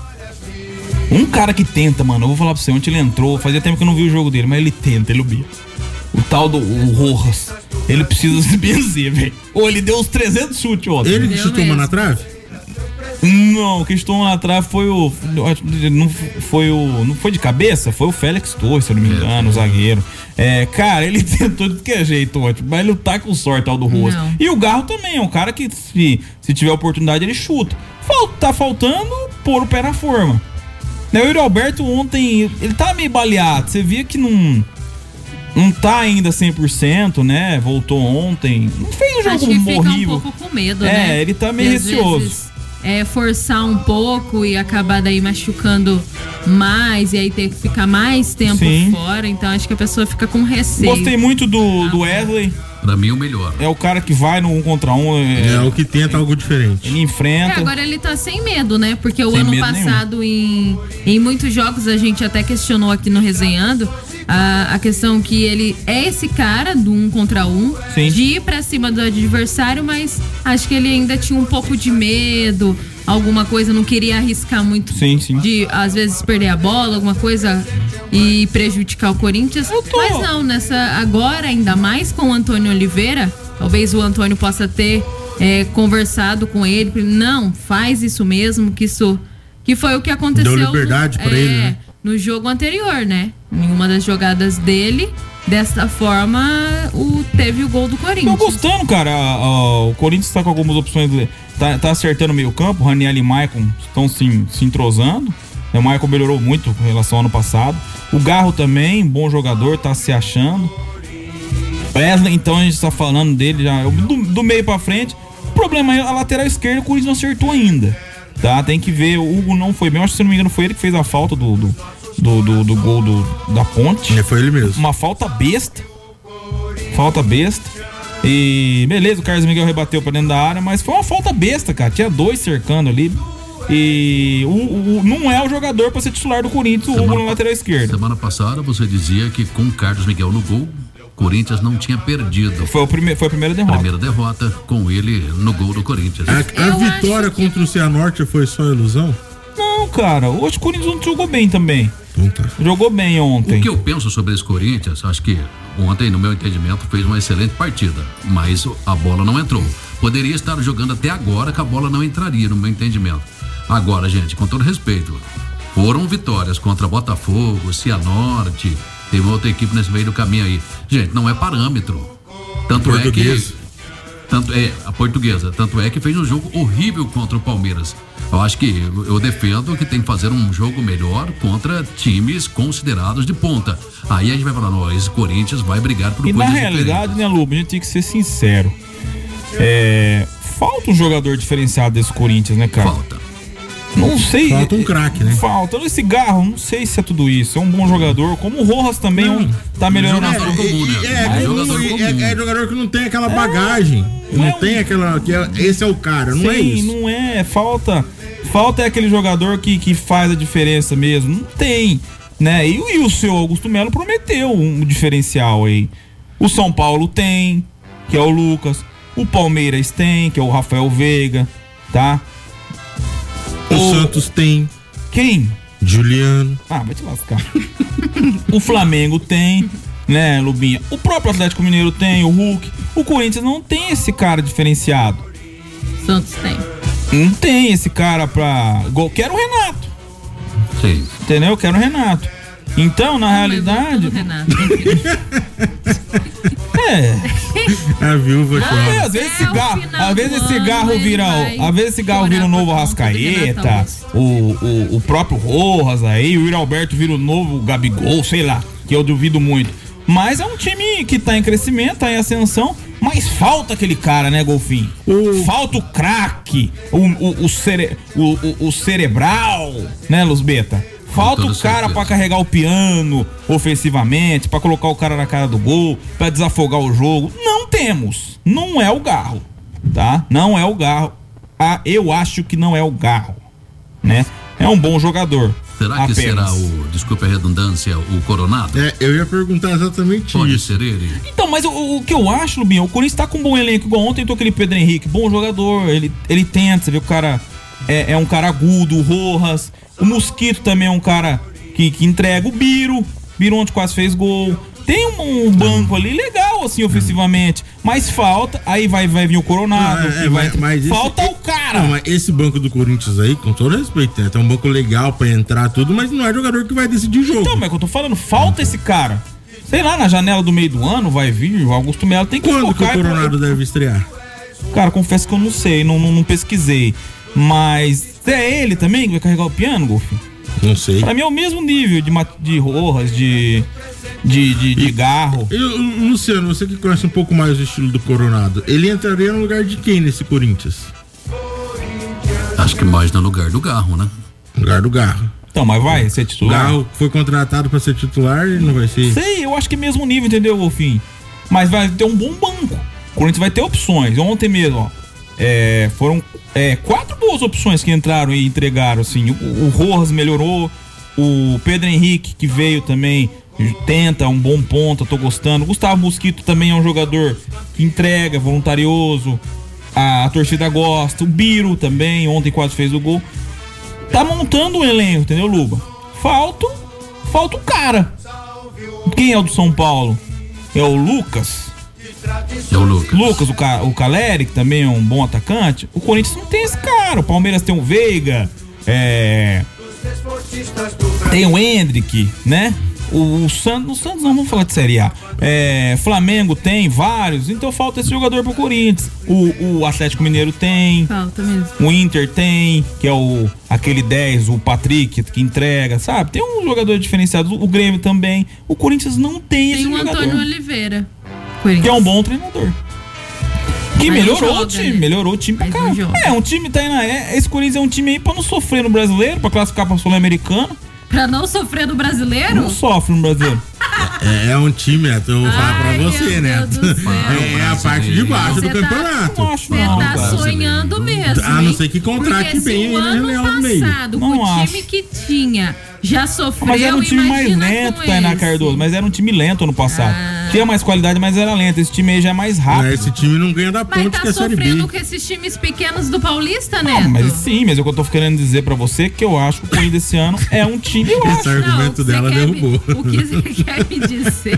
Um cara que tenta, mano, eu vou falar pra você, ontem ele entrou, fazia tempo que eu não vi o jogo dele, mas ele tenta, ele ubia. O tal do o Rojas, ele precisa se benzer, velho. Ou ele deu uns trezentos chutes ontem. Ele que Deu chutou uma mesmo. na trave? Não, o que estou lá atrás foi o. Não foi o. Não foi de cabeça? Foi o Félix Torres, se eu não me engano, o zagueiro. É, cara, ele tentou de que jeito, ótimo, mas ele não tá com sorte, tal do Rosa. Não. E o Garro também, é um cara que, se, se tiver oportunidade, ele chuta. Fal- tá faltando pôr o pé na forma. Né, o Yuri Alberto ontem, ele tá meio baleado. Você via que não. Não tá ainda cem por cento, né? Voltou ontem. Não fez um jogo Acho que fica horrível. um pouco com medo, É, né? ele tá meio E às receoso. vezes, é, forçar um pouco e acabar daí machucando mais e aí ter que ficar mais tempo Sim. fora. Então acho que a pessoa fica com receio. Gostei muito do, do Wesley. Pra mim, o melhor. É o cara que vai no um contra um. É, É, o que tenta algo diferente. ele É, enfrenta. agora ele tá sem medo, né? Porque o Sem ano medo passado, em, em muitos jogos, a gente até questionou aqui no Resenhando a, a questão que ele é esse cara do um contra um, Sim. de ir pra cima do adversário, mas acho que ele ainda tinha um pouco de medo, alguma coisa, não queria arriscar muito Sim, sim. de, às vezes, perder a bola, alguma coisa e prejudicar o Corinthians. tô- Mas não, nessa agora, ainda mais com o Antônio Oliveira, talvez o Antônio possa ter é, conversado com ele, não, faz isso mesmo, que isso que foi o que aconteceu Deu liberdade no, pra ele, né? no jogo anterior, né? Em uma das jogadas dele, desta forma, o, teve o gol do Tô Corinthians. gostando, cara. A- a- o Corinthians tá com algumas opções. de- Tá, tá acertando o meio campo. O Raniel e o Maicon estão se, se entrosando. O Maicon melhorou muito em relação ao ano passado. O Garro também, bom jogador, tá se achando. Wesley, então a gente tá falando dele já do, do meio pra frente. O problema é a lateral esquerda, o Corinthians não acertou ainda. Tá? Tem que ver. O Hugo não foi bem. Acho que, se não me engano, foi ele que fez a falta do, do, do, do- do gol do, da Ponte. É, foi ele mesmo. Uma falta besta. Falta besta. E beleza, o Carlos Miguel rebateu pra dentro da área, mas foi uma falta besta, cara. Tinha dois cercando ali. E o, o, não é o jogador pra ser titular do Corinthians, o Hugo na lateral esquerda. Semana passada você dizia que com o Carlos Miguel no gol, Corinthians não tinha perdido. Foi, o prime- foi a primeira derrota. Primeira derrota com ele no gol do Corinthians. A, a vitória que... contra o Cianorte foi só ilusão? Não, cara. Hoje o Corinthians não jogou bem também. Então tá. Jogou bem ontem. O que eu penso sobre esse Corinthians, acho que ontem, no meu entendimento, fez uma excelente partida, mas a bola não entrou. Poderia estar jogando até agora que a bola não entraria, no meu entendimento. Agora, gente, com todo respeito, foram vitórias contra Botafogo, Cianorte, tem uma outra equipe nesse meio do caminho aí. Gente, não é parâmetro. Tanto é que... Tanto é, a portuguesa. Tanto é que fez um jogo horrível contra o Palmeiras. Eu acho que eu defendo que tem que fazer um jogo melhor contra times considerados de ponta. Aí a gente vai falar, não, esse Corinthians vai brigar por E na realidade, né, Luba, a gente tem que ser sincero. É, falta um jogador diferenciado desse Corinthians, né, cara? Falta. Não sei. Falta um craque, né? Falta. Esse Garro, não sei se é tudo isso. É um bom jogador. Como o Rojas também não, tá melhorando. É, comum, né? é, é, jogador comum. É, é jogador que não tem aquela bagagem. É, não, não tem aquela. Que é, esse é o cara, não sim, é isso. Não é. Falta. Falta é aquele jogador que, que faz a diferença mesmo. Não tem. Né? E, e o seu Augusto Melo prometeu um diferencial aí. O São Paulo tem, que é o Lucas. O Palmeiras tem, que é o Rafael Veiga. Tá? O, o Santos tem. Quem? Juliano. Ah, vai te lascar. O Flamengo tem, né, Lubinha? O próprio Atlético Mineiro tem, o Hulk. O Corinthians não tem esse cara diferenciado. Santos tem. Não tem esse cara pra... Quero o Renato. Sim. Entendeu? Quero o Renato. Então, na realidade... Renato. É. A viúva chora. Às vezes esse cigarro, às vezes esse cigarro vira, às vezes esse cigarro vira o novo Arrascaeta, o, o, o próprio Rojas aí, o Yuri Alberto vira o novo Gabigol, sei lá, que eu duvido muito. Mas é um time que tá em crescimento, tá em ascensão, mas falta aquele cara, né, Golfinho? Uh. Falta o craque, o, o, o, cere, o, o, o cerebral, né, Luzbeta? Falta o cara certeza. Pra carregar o piano ofensivamente, pra colocar o cara na cara do gol, pra desafogar o jogo. Não temos. Não é o Garro, tá? Não é o Garro. Ah, eu acho que não é o Garro, né? É um bom jogador. Será apenas. Que será o, desculpa a redundância, o Coronado? É, eu ia perguntar exatamente Pode isso. Pode ser ele? Então, mas o, o que eu acho, Lubinho, o Corinthians tá com um bom elenco, igual ontem entrou aquele Pedro Henrique, bom jogador, ele, ele tenta, você vê o cara é, é um cara agudo, o Rojas. O Mosquito também é um cara que, que entrega. O Biro, Biro ontem quase fez gol. Tem um, um banco ali legal, assim, ofensivamente. Mas falta, aí vai, vai vir o Coronado. Ah, é, vai, mas, mas falta esse, o cara. Não, mas esse banco do Corinthians aí, com todo respeito, né? Tem um banco legal pra entrar tudo, mas não é jogador que vai decidir o jogo. Então, mas é que eu tô falando, falta esse cara. Sei lá, na janela do meio do ano vai vir o Augusto Melo. Tem que Quando que o Coronado pra... deve estrear? Cara, confesso que eu não sei, não, não, não pesquisei. Mas é ele também que vai carregar o piano, Golfinho? Não sei. Pra mim é o mesmo nível de, de Rojas, de, de, de, de Garro. E, Luciano, você que conhece um pouco mais o estilo do Coronado, ele entraria no lugar de quem nesse Corinthians? Acho que mais no lugar do Garro, né? No lugar do Garro. Então, mas vai ser titular? O Garro foi contratado pra ser titular e não vai ser? Sei, eu acho que mesmo nível, entendeu, Golfinho? Mas vai ter um bom banco. O Corinthians vai ter opções. Ontem mesmo, ó. É, foram é, quatro boas opções que entraram e entregaram, assim. O, o Rojas melhorou, o Pedro Henrique, que veio também, tenta um bom ponto, tô gostando. O Gustavo Mosquito também é um jogador que entrega, voluntarioso, a, a torcida gosta. O Biro também, ontem quase fez o gol. Tá montando um elenco, entendeu, Luba? Falta, falta o cara. Quem é o do São Paulo? É o Lucas. É o Lucas. Lucas, o, Ca, o Caleri, que também é um bom atacante. O Corinthians não tem esse cara. O Palmeiras tem o Veiga, é... tem o Hendrick, né? O, o Santos, o Santos não, vamos falar de Série A. É, Flamengo tem vários, então falta esse jogador pro Corinthians. O, o Atlético Mineiro tem. Falta mesmo. O Inter tem, que é o aquele dez, o Patrick, que entrega, sabe? Tem um jogador diferenciado. O Grêmio também. O Corinthians não tem, tem esse jogador. Tem o Antônio Oliveira. Que é um bom treinador. Que mas melhorou joga, o time, né? melhorou o time pra caramba. É, um time tá aí na. É, esse Corinthians é um time aí pra não sofrer no brasileiro, pra classificar pra Sul-Americana. Pra não sofrer no brasileiro? Não sofre no brasileiro. É, é um time, Neto, eu vou falar pra você, Neto. É, é a parte de baixo do campeonato. Você tá sonhando mesmo. A não ser que contrate bem no ano passado, com o time que tinha já sofreu. Mas era um time mais lento, Tainá Cardoso. Mas era um time lento ano passado. Ah. Tinha mais qualidade, mas era lento. Esse time aí já é mais rápido. Esse time não ganha da ponte, mas tá que é a Série B. sofrendo com esses times pequenos do Paulista, né? Não, mas sim, mas é o que eu tô querendo dizer pra você, que eu acho que o Corinthians esse ano é um time. Eu Esse acho. argumento não, dela derrubou. Me, o que você quer me dizer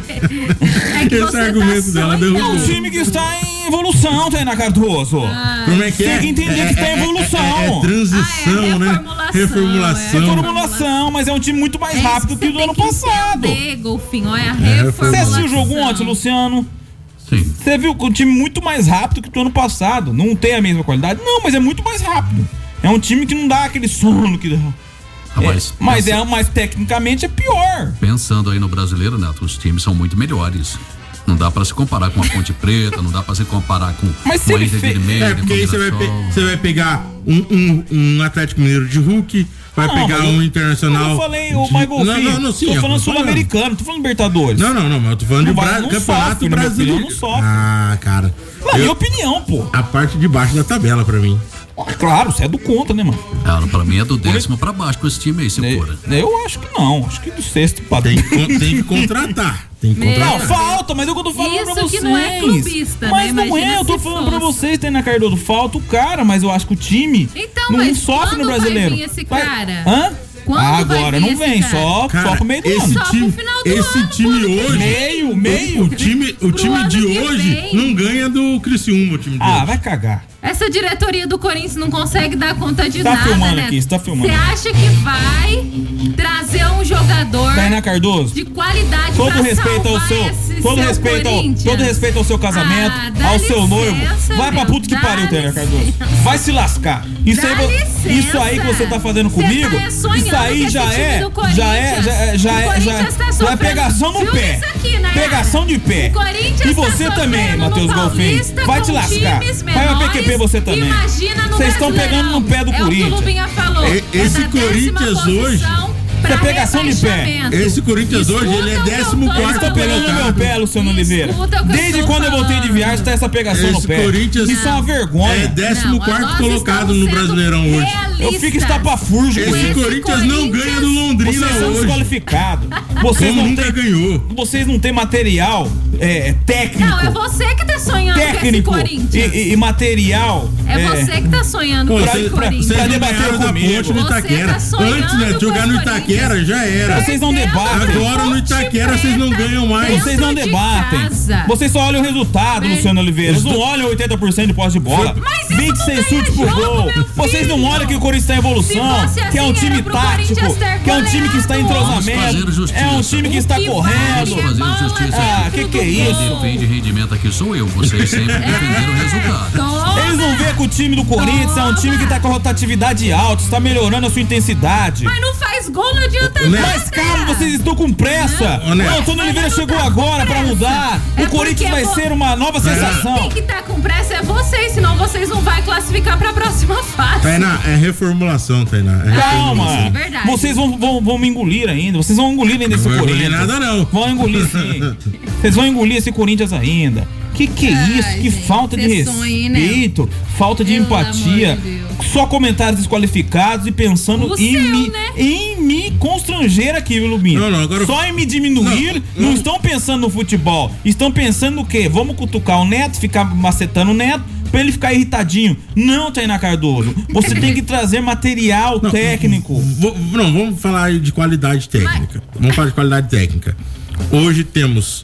é que Esse você argumento tá dela derrubou. É um time que está em evolução, Tainá Cardoso. Ah, Como é que tem é? que entender é, que está em é, evolução. É, é, é transição, ah, é né? Reformulação. É reformulação, mas é um time muito mais rápido que o do ano passado. Entender, Golfinho, olha a É, reformulação. Você assistiu o jogo ontem, Luciano? Sim. Você viu um time muito mais rápido que o do ano passado. Não tem a mesma qualidade? Não, mas é muito mais rápido. É um time que não dá aquele sono que. Ah, mas, é, mas, pensa... é, mas tecnicamente é pior. Pensando aí no brasileiro, Neto, os times são muito melhores. Não dá pra se comparar com a Ponte Preta, não dá pra se comparar com mas o Inter fe... Vermelho. É, porque aí você vai, pe você vai pegar um, um, um Atlético Mineiro de Hulk, vai não, pegar um eu, Internacional. Eu falei, o de... Michael Não, não, não, sim. Tô falando sul-americano, tô falando Libertadores. Não, não, não, mas eu tô falando não de vai, bra... não Campeonato sofre, Brasileiro. Não sofre. Ah, cara. Na eu... minha opinião, pô. A parte de baixo da tabela pra mim. Claro, você é do contra, né, mano? Ah, pra mim é do décimo pra baixo com esse time aí, seu eu, Cora. Eu acho que não. Acho que do sexto pra tem, tem que contratar. Tem que contratar. Não, falta, mas é o que eu tô falando Isso pra vocês. Isso que não é clubista, mas né? não é, eu tô falando fosse. pra vocês, Tainá Cardoso. Falta o cara, mas eu acho que o time então, não mas sofre no brasileiro. Vai vir esse cara? Vai... Hã? Quando ah, agora não vem, cara? só, cara, só pro meio do esse ano. Time, do esse ano, time hoje. Meio, meio. O time, o time de hoje vem. não ganha do Criciúma, o time de Ah, hoje. vai cagar. Essa diretoria do Corinthians não consegue dar conta de tá nada, filmando né? aqui, você tá filmando. Você acha que vai trazer um jogador Tainá Cardoso, de qualidade todo pra respeito ao seu, todo seu respeito ao, todo respeito ao seu casamento, ah, ao seu licença, noivo. Vai pra puta que pariu, Tainá Cardoso. Vai se lascar. Isso dá aí, licença. isso aí que você tá fazendo comigo, tá isso aí já é, já é, já é, já é, já é, tá já é pegação no pé. Aqui, né? Pegação de pé. E você tá também, Matheus Golfinho. Vai te lascar. Vai pra P Q P você também. Vocês estão pegando no pé do é Corinthians. O que o Lubinha falou. Esse é Corinthians hoje. Isso é pegação de pé. Esse Corinthians hoje, ele é décimo quarto colocado. pegando no meu pé, Luciano Oliveira. Desde quando eu voltei de viagem, tá essa pegação no pé. Corinthians Isso é uma vergonha. É décimo quarto colocado no Brasileirão hoje. Realista. Eu fico estapafurjo com Esse isso. Corinthians não ganha do Londrina Vocês são hoje. desqualificados. Vocês Como não nunca tem, ganhou. Vocês não têm material é, técnico. Não, é você que tá sonhando técnico com esse Corinthians. E, e, e material. É, é você que tá sonhando Pô, com cê, esse pra, Corinthians. pra debater comigo. No Itaquera. Tá Antes, né, de jogar no Itaquera, já era. Vocês não debatem. Agora no Itaquera vocês não ganham mais. Vocês não debatem. Vocês só olham o resultado, Mas... Luciano Oliveira. Vocês não olham oitenta por cento de posse de bola. vinte e seis chutes por gol. Vocês não olham que o Corinthians está em evolução. Que é um time tático. Que é um time que está em entrosamento. É um time que está correndo. Vamos fazer justiça. Ah, que que é isso? Quem defende rendimento aqui sou eu. Vocês sempre defenderam o resultado. Eles não veem que o time do Corinthians é um time que está com a rotatividade alta, está melhorando a sua intensidade. Mas não faz gol, não adianta nada. Mas calma, vocês estão com pressa. Não, o Antônio Oliveira chegou agora para mudar. É o Corinthians vai ser uma nova sensação. Quem tem que estar com pressa é vocês, senão vocês não vão classificar para a próxima fase. Tainá, é reformulação, Tainá. É Calma. É verdade. Vocês vão, vão, vão me engolir ainda. Vocês vão engolir ainda esse Não vou Corinthians. engolir nada, não. Vão engolir sim. Vocês vão engolir esse Corinthians ainda. Que que é Ai, isso? Que gente, falta de respeito, né? Falta de Pelo empatia. amor de Deus. Só comentários desqualificados e pensando O em, seu, me, né? em me constranger aqui, viu, Lubinho? Não, não, agora... Só em me diminuir. Não, não. não estão pensando no futebol. Estão pensando no quê? Vamos cutucar o Neto, ficar macetando o Neto pra ele ficar irritadinho. Não, Tainá Cardoso. Você tem que trazer material não, técnico. Não, vamos falar de qualidade técnica. Mas... Vamos falar de qualidade técnica. Hoje temos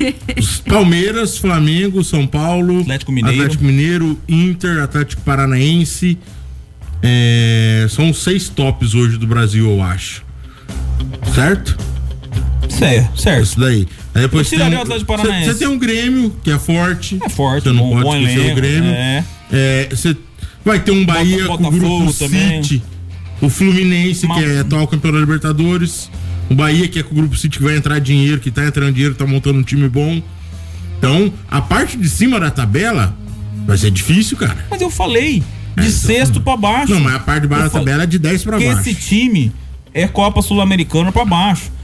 os Palmeiras, Flamengo, São Paulo, Atlético Mineiro, Atlético Mineiro Inter, Atlético Paranaense. É, são seis tops hoje do Brasil, eu acho. Certo? Certo, certo. Isso daí. Aí depois tem, um, você tem um Grêmio que é forte. É forte. Você não bom, pode bom esquecer elenco, o Grêmio. É. É, você vai ter um Bahia Bota, com o grupo também. City, o Fluminense Uma... que é atual campeão da Libertadores. O Bahia, que é com o Grupo City, que vai entrar dinheiro, que tá entrando dinheiro, tá montando um time bom. Então, a parte de cima da tabela vai ser difícil, cara. Mas eu falei, de é, sexto pra baixo. Não, mas a parte de baixo da tabela é de dez pra Porque baixo. Esse time é Copa Sul-Americana pra baixo.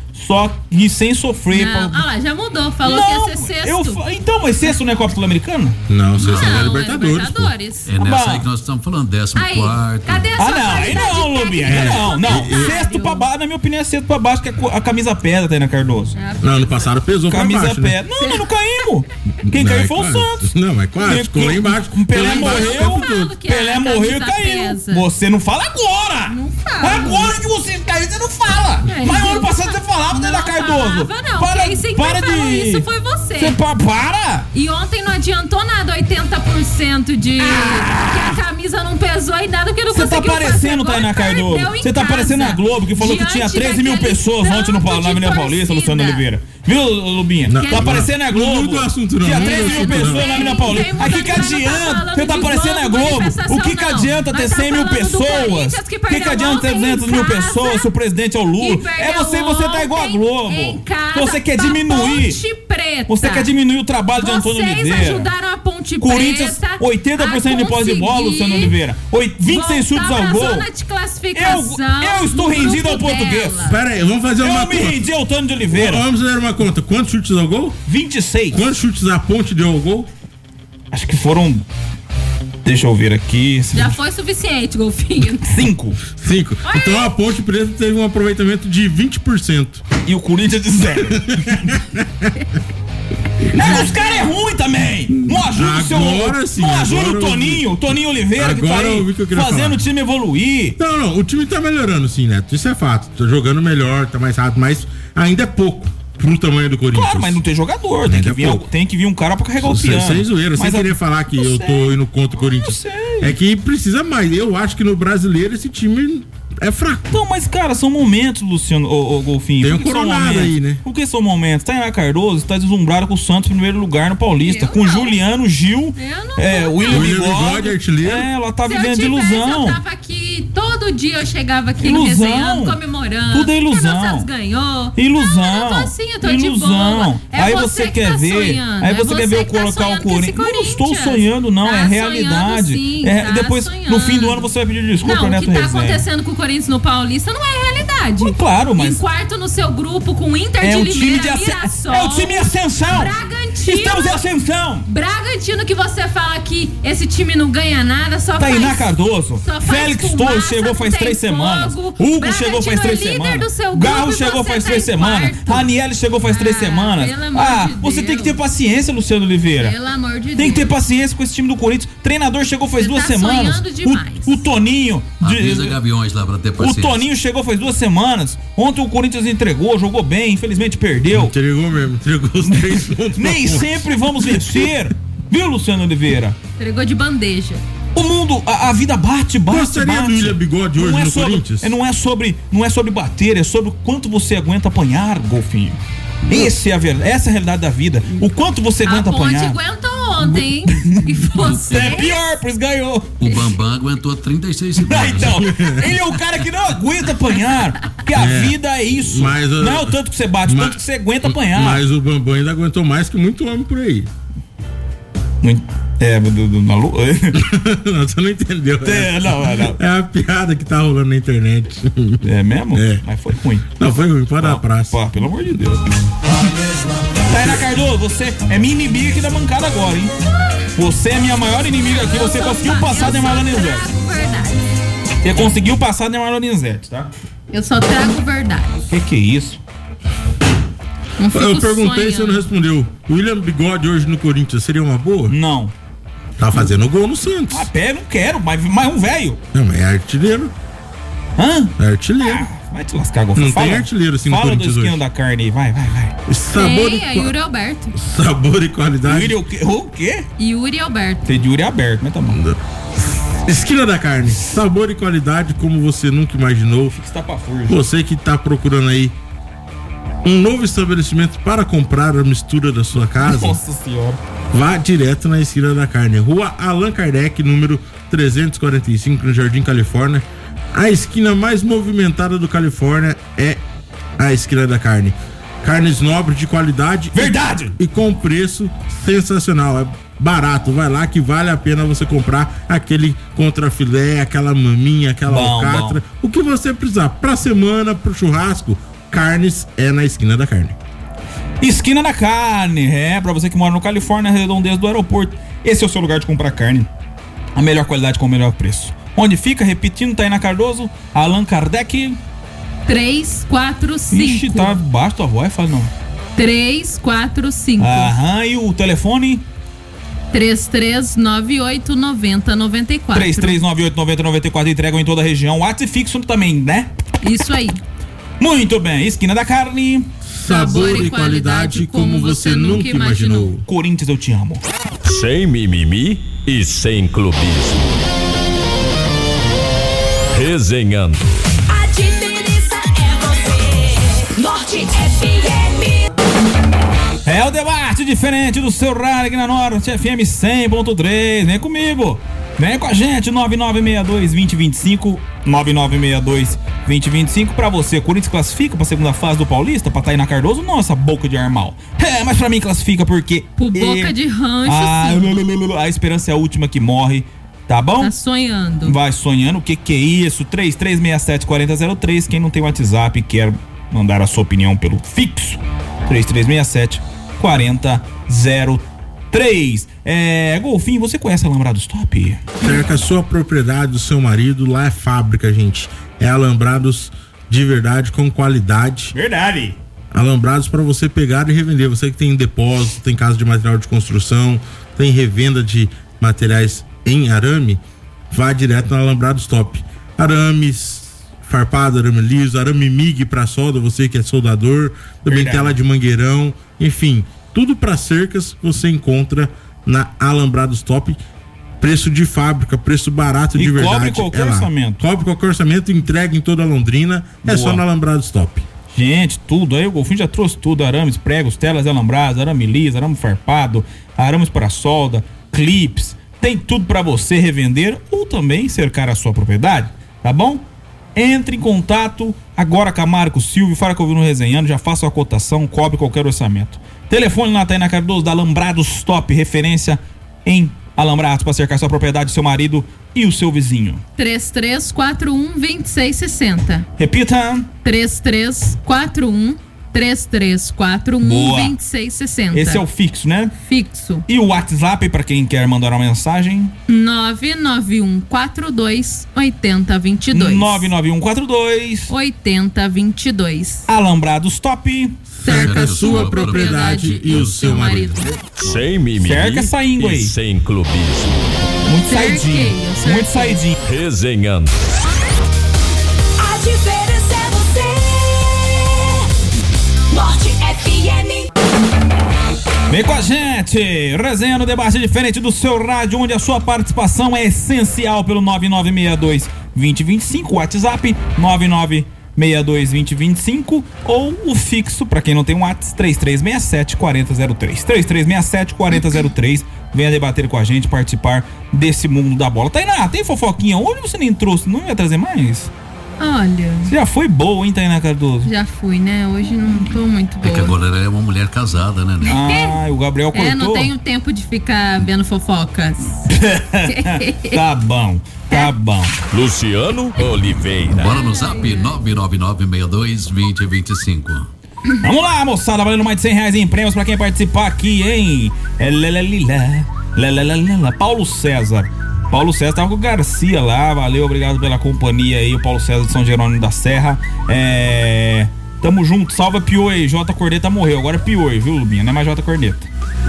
só que sem sofrer. Não, pra... ah lá, já mudou, falou não, que ia ser sexto. Eu, então, mas sexto não é Copa Sul-Americana? Não, sexto não, é Libertadores. É, Libertadores. É nessa aí que nós estamos falando, décimo Aí, quarto. cadê a Ah, sua não, aí não, Lubinha, aí não, não. Sexto pra baixo, na minha opinião, é sexto pra baixo, que a, a camisa pesa, Taina Cardoso. Não, ano passado pesou camisa pra baixo, pesa. né? Não, mas não caímos. Quem Não, caiu é foi o quase. Santos. Não, mas quase, ficou lá embaixo. Pelé Ficou lá embaixo o morreu, tempo todo. Pelé morreu e caiu. pesa. Você não fala agora. Não fala. Agora que você caiu, você não fala. É, Mas gente. ano passado você falava, Taina Cardoso. Falava, não, Para, quem sempre para falou de... isso foi você. Você pa- para. E ontem não adiantou nada, oitenta por cento de ah! que a camisa não pesou e nada, porque não Você tá conseguiu parecendo, fazer Taina gol e Cardoso. perdeu em Você tá casa. parecendo a Globo, que falou que Diante tinha treze mil daquele pessoas ontem no, tanto na de Avenida Paulista, torcida. Luciano Oliveira. Viu, Lubinha? Não, Tá não, parecendo a não Globo. muda o assunto, não. Tinha Não muda treze o mil assunto, pessoas não. na Avenida Quem Paulista. muda Aqui que de nome tá adianta? falando Você tá de parecendo a Globo, Globo. manifestação, O que que não. adianta ter Nós tá cem mil falando do pessoas? Corinthians que O que que perdeu adianta ter ontem em duzentas mil casa. pessoas se o presidente é o E Lula? perdeu É você, você tá igual a ontem Globo. em casa Você quer pra diminuir. Ponte Preta. Você quer diminuir o trabalho de Antônio Vocês Oliveira. ajudaram a Ponte Corinthians, Preta oitenta por cento de posse de bola, Luciano Oliveira. Oi- vinte e seis chutes voltar ao pra gol. zona de classificação Eu, eu estou no rendido ao grupo português. dela. Pera aí, vamos fazer uma Eu me conta. rendi ao Antônio de Oliveira. Vamos fazer uma conta. Quantos chutes ao gol? vinte e seis. Quantos chutes a Ponte deu ao gol? Acho que foram. Deixa eu ver aqui. Já foi suficiente, Golfinho. Cinco. Cinco. Então a Ponte Preta teve um aproveitamento de vinte por cento. E o Corinthians de zero. É, os caras é ruim também. Não ajuda o seu. Agora sim, Não ajuda agora o eu Toninho, o Toninho Oliveira, que tá Agora eu aí vi o que eu queria fazendo falar. o time evoluir. Não, não, o time tá melhorando sim, Neto. Isso é fato. Tá jogando melhor, tá mais rápido, mas ainda é pouco pro tamanho do Corinthians. Claro, mas não tem jogador. Tem, Ainda que é vir, pouco. tem que vir um cara pra carregar o Sem, piano. sem zoeira, sem Mas a- querer falar que eu, eu tô indo contra o Corinthians. É que precisa mais. Eu acho que no brasileiro esse time é fraco. Não, mas cara, são momentos, Luciano, ô, ô Golfinho. Tem um Por que são coronado momentos? aí, né? Por que são momentos? Taina Cardoso está deslumbrado com o Santos em primeiro lugar no Paulista. Eu com não. Juliano, Gil, Eu não é, tô, William não. William Bigode. Bigode, artilheiro. É, ela tá Se eu vivendo de tivesse, ilusão. eu tava aqui, todo dia eu chegava aqui Ilusão. no Resenhando, comemorando. Tudo é ilusão. Porque o Santos ganhou. Ilusão. Não, eu tô assim, eu tô de Ilusão. boa. É aí você você que quer tá ver. sonhando. Aí É você quer ver eu que tá colocar o sonhando com esse Corinthians. Não estou Corinthians. sonhando, não. Tá é realidade. sonhando, sim, é, tá depois, sonhando. no fim do ano, você vai pedir desculpa Não, ao o Neto que tá Rezende. acontecendo com o Corinthians no Paulista não é realidade. Claro, mas- Em quarto no seu grupo com o Inter É de o time Limeira, de ascen- Mirassol, é o time em ascensão. Bragantino. Estamos em ascensão. Bragantino, que você fala que esse time não ganha nada, só Tainá faz... Cardoso, só faz Félix fumaça, Torres chegou não faz tem três semanas. fogo. Hugo Bragantino chegou faz três é líder semanas. do seu grupo Garro e chegou você faz tá três em semanas. quarto. Raniel chegou faz três Ah, semanas. pelo amor Ah, de você tem que ter Deus. paciência, Luciano Oliveira. Pelo amor de Tem Deus. que ter paciência com esse time do Corinthians. Treinador chegou faz Você duas tá semanas. sonhando demais. O, o Toninho. de- Avisa Gaviões lá pra ter o paciência. Toninho chegou faz duas semanas. Ontem o Corinthians entregou, jogou bem, infelizmente perdeu. Entregou mesmo, entregou os três pontos. Nem pra Ponte. sempre vamos vencer. Viu, Luciano Oliveira? Entregou de bandeja. O mundo, a, a vida bate, bate, Gostaria bate. do William Bigode hoje não é no sobre, Corinthians? é, não é sobre, não é sobre bater, é sobre o quanto você aguenta apanhar, Golfinho. Esse é a verdade, essa é a realidade da vida. O quanto você A aguenta Ponte apanhar. aguentou ontem, hein? E você... É pior, por isso ganhou. O Bambam aguentou trinta e seis segundos. Ah, então, ele é o cara que não aguenta apanhar. Porque a É, vida é isso. mas, uh, não é o tanto que você bate, o mas- tanto que você aguenta apanhar. Mas o Bambam ainda aguentou mais que muito homem por aí. Muito- É, do, do, na lua. Não, você não entendeu. É, não, é, não. É a piada que tá rolando na internet. É mesmo? É. Mas foi ruim. Não, foi ruim, pode dar praça. Pô, pelo amor de Deus. Taina Cardoso, você é minha inimiga aqui da bancada agora, hein? Você é minha maior inimiga aqui. Você conseguiu passar de Marlon Nizete. Trago verdade. Você conseguiu passar de Marlon Nizete, tá? Eu só trago verdade. Que que é isso? Não fico Eu perguntei e você não sonhando. respondeu. O William Bigode hoje no Corinthians seria uma boa? Não. Tá fazendo gol no Santos. Ah, pé, não quero, mas mais um velho. Não, mas é artilheiro. Hã? É artilheiro. Vai te lascar, Golfinho. Não Fala- tem artilheiro assim no Fala do Corinthians esquino hoje. da carne aí, vai, vai, vai. Sabor, Tem, e, é qua- Yuri Alberto. sabor e qualidade. Yuri, o quê? O quê? Yuri Alberto. Tem de Yuri aberto, mas tá bom. Esquina da carne. Sabor e qualidade como você nunca imaginou. Está pra furja. Você que tá procurando aí um novo estabelecimento para comprar a mistura da sua casa, Nossa senhora. vá direto na Esquina da Carne. Rua Allan Kardec, número trezentos e quarenta e cinco, no Jardim Califórnia. A esquina mais movimentada do Califórnia é a Esquina da Carne. Carnes nobres de qualidade. Verdade! E, e com preço sensacional. É barato. Vai lá que vale a pena você comprar aquele contrafilé, aquela maminha, aquela Bom, alcatra. O que você precisar. Pra semana, pro churrasco, carnes é na Esquina da Carne. Esquina da Carne, é, pra você que mora no Califórnia, redondeza do aeroporto. Esse é o seu lugar de comprar carne. A melhor qualidade com o melhor preço. Onde fica, repetindo, Tainá Cardoso, Allan Kardec. três quatro cinco. Ixi, tá baixo tua voz, fala não. três quatro cinco. Aham, e o telefone? três três nove oito nove zero nove quatro. três três nove oito nove zero nove quatro, entregam em toda a região. WhatsApp fixo também, né? Isso aí. Muito bem, Esquina da Carne. Sabor e qualidade como você nunca imaginou. Corinthians, eu te amo. Sem mimimi e sem clubismo. Resenhando. A diferença é você. Norte F M. É o debate diferente do seu rádio aqui na Norte F M cem ponto três. Vem comigo. Vem com a gente, nove nove seis dois, dois zero dois cinco, nove nove seis dois, dois zero dois cinco. Pra você, Corinthians classifica pra segunda fase do Paulista, pra Tainá Cardoso? Nossa, boca de armal. É, mas pra mim classifica porque... Por boca é... de rancho, ah, sim. A esperança é a última que morre, tá bom? Tá sonhando. Vai sonhando, o que que é isso? três três seis sete, quatro zero zero três. Quem não tem WhatsApp e quer mandar a sua opinião pelo fixo, três três seis sete, quatro zero três. É, Golfinho, você conhece a Alambrados Top? Cerca a sua propriedade, do seu marido, lá é fábrica, gente. É Alambrados de verdade, com qualidade. Verdade. Alambrados para você pegar e revender. Você que tem depósito, tem casa de material de construção, tem revenda de materiais em arame, vá direto na Alambrados Top. Arames farpado, arame liso, arame M I G para solda, você que é soldador, também Verdade. tela de mangueirão, enfim, tudo para cercas você encontra na Alambrados Top. Preço de fábrica, preço barato E de verdade. cobre qualquer é lá. orçamento. Cobre qualquer orçamento, entrega em toda a Londrina. É Boa. só na Alambrados Top. Gente, tudo. Aí o Golfinho já trouxe tudo: arames, pregos, telas alambradas, arame liso, arame farpado, arames para solda, clips. Tem tudo para você revender ou também cercar a sua propriedade, tá bom? Entre em contato agora com a Marco Silvio, fala que eu vi no Resenhando, já faça a cotação, cobre qualquer orçamento. Telefone na Tainá Cardoso da Alambrados Top, referência em Alambrados para cercar sua propriedade, seu marido e o seu vizinho. três três quatro um, dois seis seis zero. Repita. três três quatro um, três três quatro um, Boa. dois seis seis zero. Esse é o fixo, né? Fixo. E o WhatsApp para quem quer mandar uma mensagem? nove nove um quatro dois, oito zero dois dois. nove nove um quatro dois, oito zero dois dois. Alambrados Top. Cerca a sua propriedade e o seu marido. Sem mimimi Cerca essa íngua e aí. sem clubismo. Muito Cerquei, saidinho. eu cerquei. Muito saidinho. Resenhando. A diferença é você. Norte F M. Vem com a gente, resenha no debate diferente do seu rádio, onde a sua participação é essencial pelo nove nove seis dois, dois zero dois cinco, WhatsApp nove nove seis dois, dois zero dois cinco ou o fixo, pra quem não tem um WhatsApp, três três seis sete, quatro zero três. três três seis sete, quatro zero três. Venha debater com a gente, participar desse mundo da bola. Tainá, tem fofoquinha? Hoje você nem trouxe, não ia trazer mais? Olha, Você já foi boa, hein, Tainá Cardoso? já fui, né? Hoje não tô muito É que boa. agora ela é uma mulher casada, né? né? Ah, o Gabriel cortou. É, não tenho tempo de ficar vendo fofocas. Tá bom, tá bom. Luciano Oliveira. Bora no zap nove nove nove seis dois, dois zero dois cinco. Vamos lá, moçada, valendo mais de cem reais em prêmios pra quem participar aqui, hein? É lalalila, lalalala. Paulo César. Paulo César tava com o Garcia lá, valeu, obrigado pela companhia aí, o Paulo César de São Jerônimo da Serra. É. Tamo junto, salva Pioi, J Corneta morreu, agora é Pioi, viu, Lubinha? Não é mais J Corneta.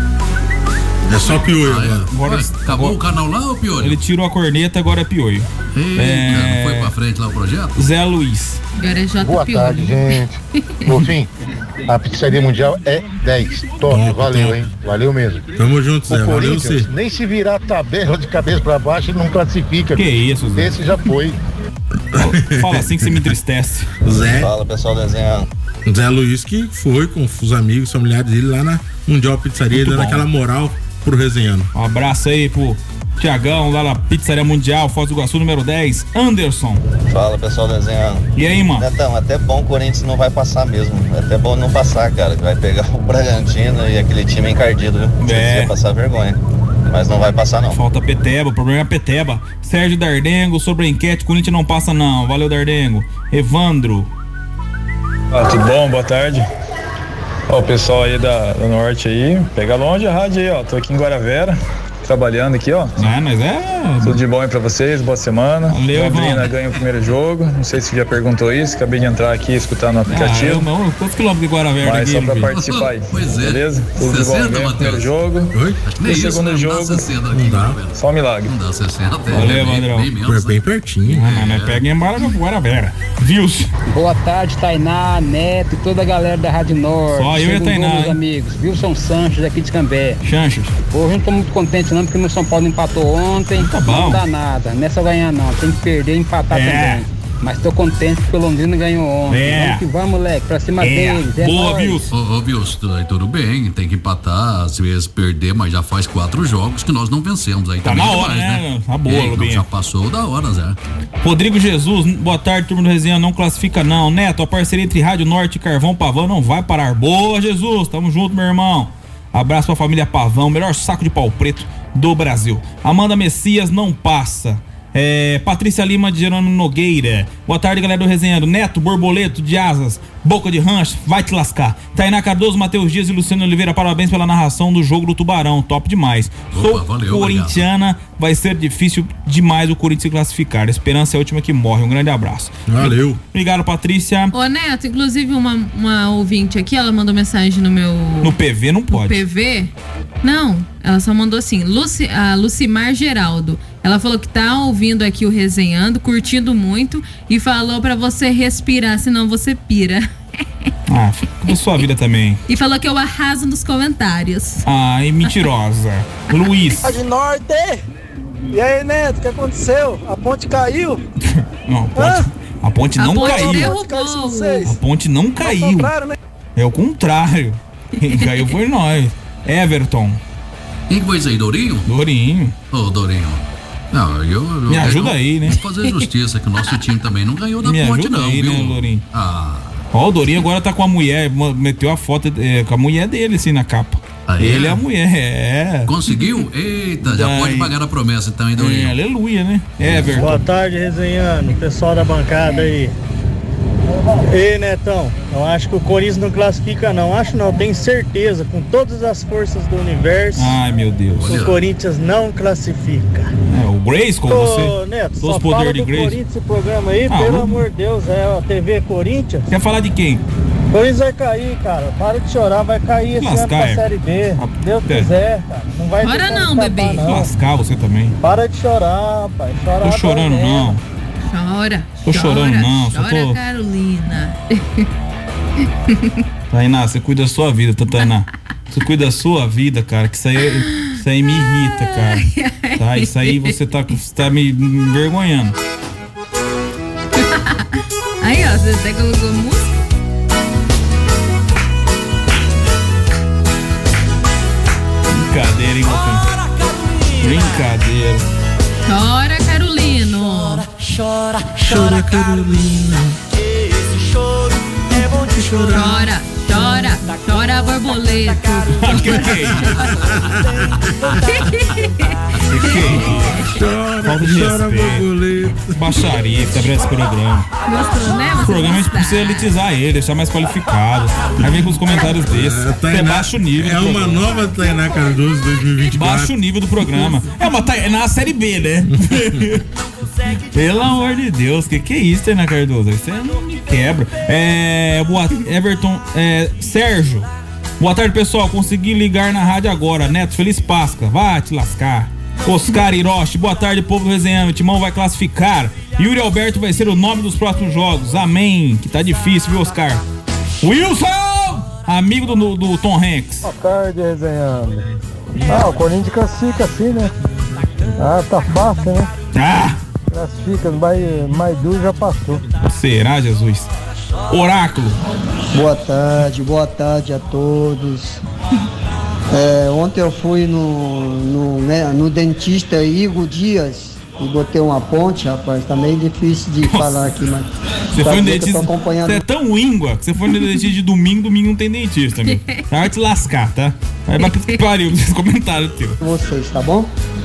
É só Piolho Ah, é. agora. Agora, Ué, acabou agora- o canal lá, ô Piolho? Ele tirou a corneta, agora é Pioi. Eita, É. não foi pra frente lá o projeto? Zé Luiz. Agora é J Boa Piolho. tarde, gente. Golfinho, a pizzaria mundial é dez. Top, Top, valeu, top. hein? Valeu mesmo. Tamo junto, Zé. O Valeu Corinthians, você. nem se virar a tabela de cabeça pra baixo, ele não classifica. Que isso, Zé? Esse já foi. Fala assim que você me entristece. Zé, Fala, pessoal desenhando. Zé Luiz que foi com os amigos, familiares dele lá na Mundial Pizzaria, Muito dando bom. aquela moral pro Resenhando. Um abraço aí pro Tiagão, lá na Pizzaria Mundial, Foz do Iguaçu, número dez, Anderson. Fala, pessoal desenhando. E aí, mano? Netão, até bom o Corinthians não vai passar mesmo. É até bom não passar, cara. Vai pegar o Bragantino e aquele time encardido, viu? É. Vai passar vergonha. Mas não vai passar, não. Falta Peteba, o problema é Peteba. Sérgio Dardengo, sobre a enquete, Corinthians não passa não. Valeu, Dardengo. Evandro. Ah, tudo bom? Boa tarde. Ó, o pessoal aí da, do norte aí, pega longe a rádio aí, ó. Tô aqui em Guaravera, trabalhando aqui, ó. É, mas é... Tudo de bom aí pra vocês, boa semana. Valeu, Londrina ganha o primeiro jogo, não sei se você já perguntou isso, acabei de entrar aqui e escutar no aplicativo. Ah, eu não, quantos quilômetros de Guaravera Mas aqui? só pra filho? participar aí, Pois é. beleza? Tudo de bom, sessenta, ganha o primeiro Matheus. jogo. Oi? E o segundo não jogo, dá sessenta aqui, dá. só um milagre. Não dá sessenta. Valeu, Vandrão. bem, bem Foi menos, bem né? pertinho. Ah, mas nós pega em embora no Guaravera. Viu? Boa tarde, Tainá, Neto e toda a galera da Rádio Norte. Só eu e a Segundo Tainá, meus hein? amigos. Wilson Sanches, aqui de Cambé. Chanchos. Hoje eu não tô muito contente não, porque meu São Paulo empatou ontem. Tá bom. Não dá nada, não é só ganhar não, tem que perder e empatar É. também. Mas tô contente porque o Londrina ganhou ontem. É. Vamos que vamos, moleque, pra cima É. deles. É Boa, nóis. Wilson. Ô, ô Wilson, aí tudo bem, tem que empatar, às vezes perder, mas já faz quatro jogos que nós não vencemos. Aí Tá também na é hora, demais, né? Tá boa, É, então Lubinha. já passou da hora, Zé. Rodrigo Jesus, boa tarde, turma do Resenha, não classifica não. Neto, a parceria entre Rádio Norte e Carvão Pavão não vai parar. Boa, Jesus, tamo junto, meu irmão. Abraço pra família Pavão, melhor saco de pau preto do Brasil. Amanda Messias não passa. É, Patrícia Lima de Jerônimo Nogueira. Boa tarde, galera do Resenhando. Neto, Borboleto de Asas, Boca de Rancho, vai te lascar. Tainá Cardoso, Matheus Dias e Luciano Oliveira, parabéns pela narração do jogo do Tubarão, top demais. Opa, Sou valeu, corintiana, vai ser difícil demais o Corinthians se classificar. A esperança é a última que morre. Um grande abraço. Valeu. Obrigado, Patrícia. Ô, Neto, inclusive uma, uma ouvinte aqui, ela mandou mensagem no meu... No P V não pode. P V? Não, ela só mandou assim, Luci, a Lucimar Geraldo. Ela falou que tá ouvindo aqui o Resenhando, curtindo muito e falou pra você respirar, senão você pira. Ah, fica com a sua vida também. E falou que eu arraso nos comentários. Ai, mentirosa. Luiz. De Norte! E aí, Neto, o que aconteceu? A ponte caiu? Não, a ponte, a ponte A não ponte caiu. derrubou. A ponte não caiu. Né? É o contrário. Quem caiu foi nós. Everton. Quem foi isso aí, Dourinho? Dourinho. Ô, Dourinho. Não, eu, eu, Me eu, ajuda eu, aí, né? Vou fazer justiça, que o nosso time também não ganhou da Me ponte, ajuda não, aí, viu? né, Dourinho? Ah. Ó, o Dourinho agora tá com a mulher, mo- meteu a foto é, com a mulher dele, assim, na capa. Ah, é? Ele é a mulher, é. Conseguiu? Eita, já Daí. pode pagar a promessa então, hein, Dourinho? É, aleluia, né? Everton. Boa tarde, Resenhando, pessoal da bancada aí. Ei, Netão, eu acho que o Corinthians não classifica não, acho não, tenho certeza, com todas as forças do universo, Ai, meu Deus. o Corinthians não classifica. É, o Grace com Ô, você. Neto, Todos só os poderes fala de do Grace. Corinthians esse programa aí, Ah, pelo vamos. amor de Deus, é a T V Corinthians. Quer falar de quem? O Corinthians vai cair, cara, para de chorar, vai cair esse ano Lascar, pra é. Série B, Deus é. quiser, cara, não vai Chora deixar não, escapar, bebê. não. Lascar você também. Para de chorar, pai, chorar Tô chorando, tá não. Chora. Tô chora, chorando, não, só Chora, tô- Carolina. Tainá, você cuida da sua vida, tá, Tainá? Você cuida da sua vida, cara, que isso aí, isso aí me irrita, cara. Tá, isso aí você tá, você tá me me envergonhando. Aí, ó, você até colocou música. Brincadeira, hein, Golfinho? Brincadeira. Chora, Carolino. Chora, chora, Carolina. Esse choro é bom de chorar. Chora, chora, chora, borboleta. Que que é Chora, Falta de chora, respeito. borboleta. Baixaria que tá abrindo esse programa. Gostou, né? O programa a gente precisa elitizar ele, deixar mais qualificado. Aí vem com os comentários desses. É, É Tainá- baixo nível. É do uma programa. nova Tainá Cardoso dois mil e vinte e quatro. Baixo nível do programa. É uma Tainá série B, né? Pelo amor de Deus, que que é isso, Tainá Cardoso? Isso aí não me quebra. É. Boa, Everton. É, Sérgio. Boa tarde, pessoal. Consegui ligar na rádio agora. Neto, feliz Páscoa. Vai te lascar. Oscar Hiroshi, boa tarde, povo resenhando. O Timão vai classificar. Yuri Alberto vai ser o nome dos próximos jogos. Amém. Que tá difícil, viu, Oscar? Wilson! Amigo do, do Tom Hanks. Boa tarde, Resenhando. Ah, o Corinthians classifica assim, né? Ah, tá fácil, né? Ah! Classifica, mais, mais duro já passou. Será, Jesus? Oráculo. Boa tarde, boa tarde a todos. É, ontem eu fui no, no, né, no dentista Igor Dias e botei uma ponte, rapaz, tá meio difícil de falar aqui, mas Você tá foi no bem que eu dentista. tô acompanhando. Você é tão íngua que você foi no dentista de domingo, domingo não tem dentista, meu. Vai te lascar, tá? Vai bater que pariu, esses comentários teu. Vocês, tá bom?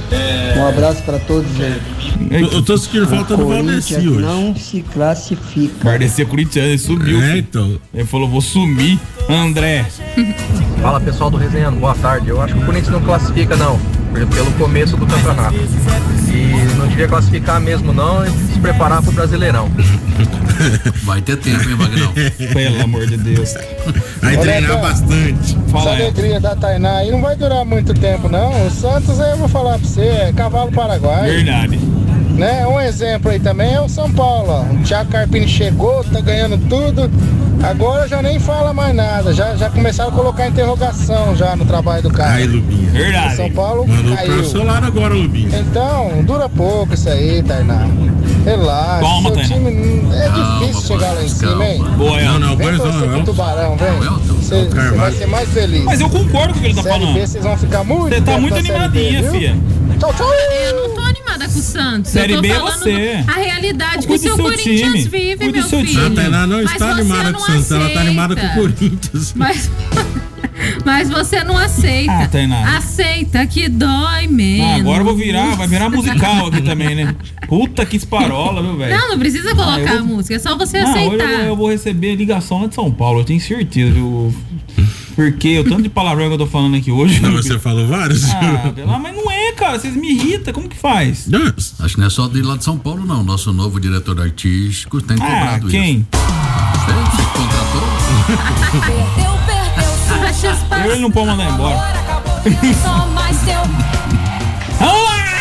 Um abraço pra todos aí. Eu, eu tô sentindo falta do Valdeci hoje. Não se classifica. Valdeci é corintiano, ele sumiu. É, então. Ele falou, vou sumir. André. Fala pessoal do Resenhando, boa tarde. Eu acho que o Corinthians não classifica não, pelo começo do campeonato. E não devia classificar mesmo não e se preparar pro Brasileirão. Vai ter tempo, hein, Magnão? Pelo amor de Deus. Vai treinar bastante. Essa alegria da Tainá aí não vai durar muito tempo não. O Santos, eu vou falar pra você, é cavalo paraguaio. Verdade. Né? Um exemplo aí também é o São Paulo, ó. O Thiago Carpini chegou, tá ganhando tudo. Agora já nem fala mais nada. Já, já começaram a colocar interrogação já no trabalho do cara. Aí, Lubinha. Verdade. O São Paulo mandou caiu. pro celular agora, Lubinha. Então, dura pouco isso aí, Tainá. Relaxa. Calma, seu Tainá. time é Calma, difícil chegar lá em calma. cima, hein? Boa, Não, não, Vem pois torcer não, pro não. Tubarão, vem. Você Carvalho. vai ser mais feliz. Mas eu concordo com o que ele tá Série falando. B, vocês vão ficar muito Você tá tempo muito na Série B, animadinha, viu? filha. Tchau, tchau. Eu não tô animada com o Santos. Série eu tô B é falando você. a realidade que o Cuide do seu seu Corinthians time. vive, Cuide do meu seu filho. time. A Tainá não Mas está você animada não com o Santos, ela tá animada com o aceita. Corinthians. Mas, mas você não aceita. Ah, Tainá. Aceita que dói Ah, menos. agora eu vou virar, vai virar musical aqui também, né? Puta que esparola, viu, velho? Não, não precisa colocar Ah, eu vou- a música, é só você Não, hoje aceitar. eu, eu vou receber ligação lá de São Paulo, eu tenho certeza, viu? Porque o tanto de palavrão que eu tô falando aqui hoje. Não, você falou vários? Ah, pela- mas não é, cara, vocês me irritam, como que faz? Acho que não é só de lá de São Paulo, não. Nosso novo diretor artístico tem Ah, cobrado quem? isso. Ele contratou? Perdeu, perdeu, Eu ele não pode mandar embora. só mais seu. Vamos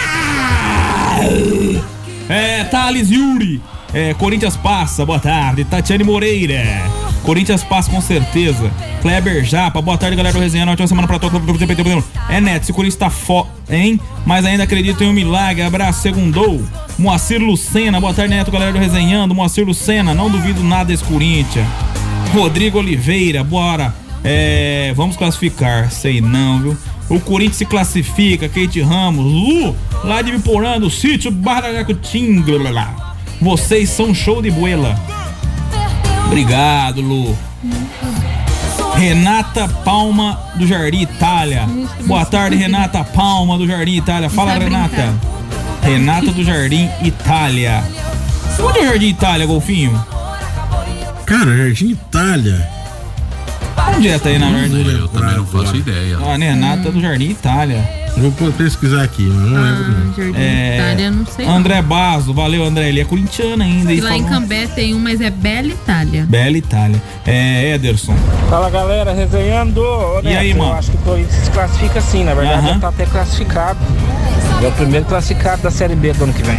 lá! É, Thales Yuri. É, Corinthians passa, boa tarde. Tatiane Moreira. Corinthians passa com certeza. Kleber Japa, boa tarde, galera do Resenha. Ótima semana pra todos. É, Neto, se o Corinthians tá fo... hein? Mas ainda acredito em um milagre. Abraço, segundou. Moacir Lucena, boa tarde, Neto, galera do Resenhando. Moacir Lucena, não duvido nada desse Corinthians. Rodrigo Oliveira, bora. É, vamos classificar. Sei não, viu? O Corinthians se classifica. Kate Ramos, Lu, lá de Biporã, do sítio Bararacutim. Vocês são show de boela. Obrigado, Lu. Renata Palma do Jardim Itália. Boa tarde, Renata Palma do Jardim Itália. Fala, Renata. Renata do Jardim Itália. Onde é o Jardim Itália, Golfinho? Cara, Jardim Itália. Onde é, tá aí na Jardim? Eu também não faço ideia. Ah, Renata do Jardim Itália. Vou pesquisar aqui, mas não lembro. não. Jardim É, Itália, não sei. André Basso, valeu, André. Ele é corintiano ainda. E e lá em falou- Cambé tem um, mas é Bela Itália. Bela Itália. É, Ederson. Fala galera, resenhando. Ô, E Neto, aí, mano? Eu acho que o Corinthians se classifica sim, na verdade Aham. já tá até classificado. É o primeiro classificado da Série B do ano que vem.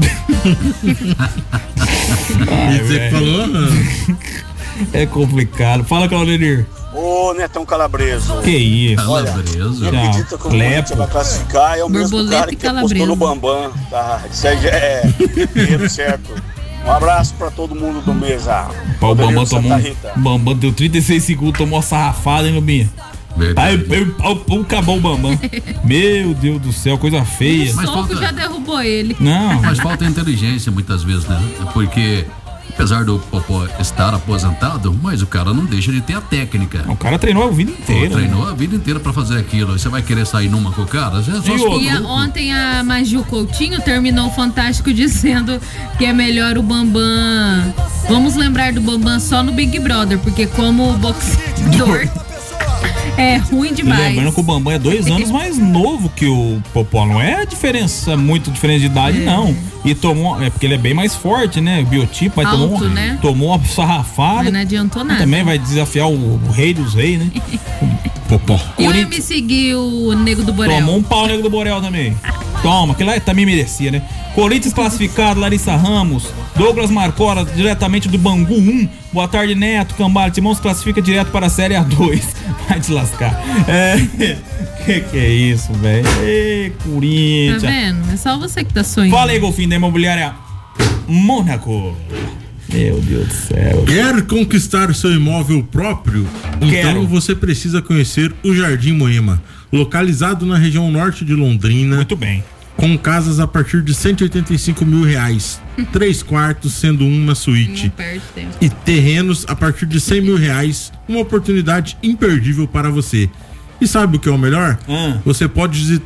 Ai, Você que velho. falou? É complicado. Fala, Claudenir. Ô, Netão Calabreso. Que isso? Olha, Calabreso. quem Tchau. acredita que o Clepo. Corinthians vai classificar é o mesmo Borboleta cara e que apostou no Bambam, tá? Isso aí já é dinheiro certo. Um abraço pra todo mundo do mesa. Pô, o Bambam Poderoso tomou. Santa um- Rita. Bambam deu trinta e seis segundos, tomou uma sarrafada, hein, Lubinha? Aí, aí, aí, acabou o Bambam. Meu Deus do céu, coisa feia. Mas O soco falta- já derrubou ele. Não. Mas falta inteligência muitas vezes, né? Porque, apesar do Popó estar aposentado, mas o cara não deixa de ter a técnica. O cara treinou a vida inteira. Pô, treinou a vida inteira pra fazer aquilo. Você vai querer sair numa com o cara? É só E se for E a- louco. ontem a Magil Coutinho terminou o Fantástico dizendo que é melhor o Bambam. Vamos lembrar do Bambam só no Big Brother, porque como boxeador é ruim demais. Lembrando que o Bambam é dois anos mais novo que o Popó. Não é diferença, muito diferença de idade, É. não. E tomou. É porque ele é bem mais forte, né? O biotipo, mas Alto, tomou, né? tomou uma sarrafada. Mas não adiantou nada. Também vai desafiar o, o rei dos reis, né? Popó. E o M C Gui, o Nego do Borel? Tomou um pau nego do Borel também. Toma, que lá também merecia, né? Corinthians classificado, Larissa Ramos. Douglas Marcora, diretamente do Bangu um. Boa tarde, Neto. Cambale, Timão se classifica direto para a Série A dois. Vai te lascar. É. Que que é isso, velho? Ê, Tá Corinthians. vendo? É só você que tá sonhando. Fala aí, Golfinho da Imobiliária Mônaco. Meu Deus do céu. Quer conquistar o seu imóvel próprio? Então Quero. você precisa conhecer o Jardim Moema, localizado na região norte de Londrina. Muito bem. Com casas a partir de cento e oitenta e cinco mil reais, três quartos sendo uma suíte. Não perde tempo. E terrenos a partir de cem mil reais, uma oportunidade imperdível para você. E sabe o que é o melhor? Ah. Você pode visitar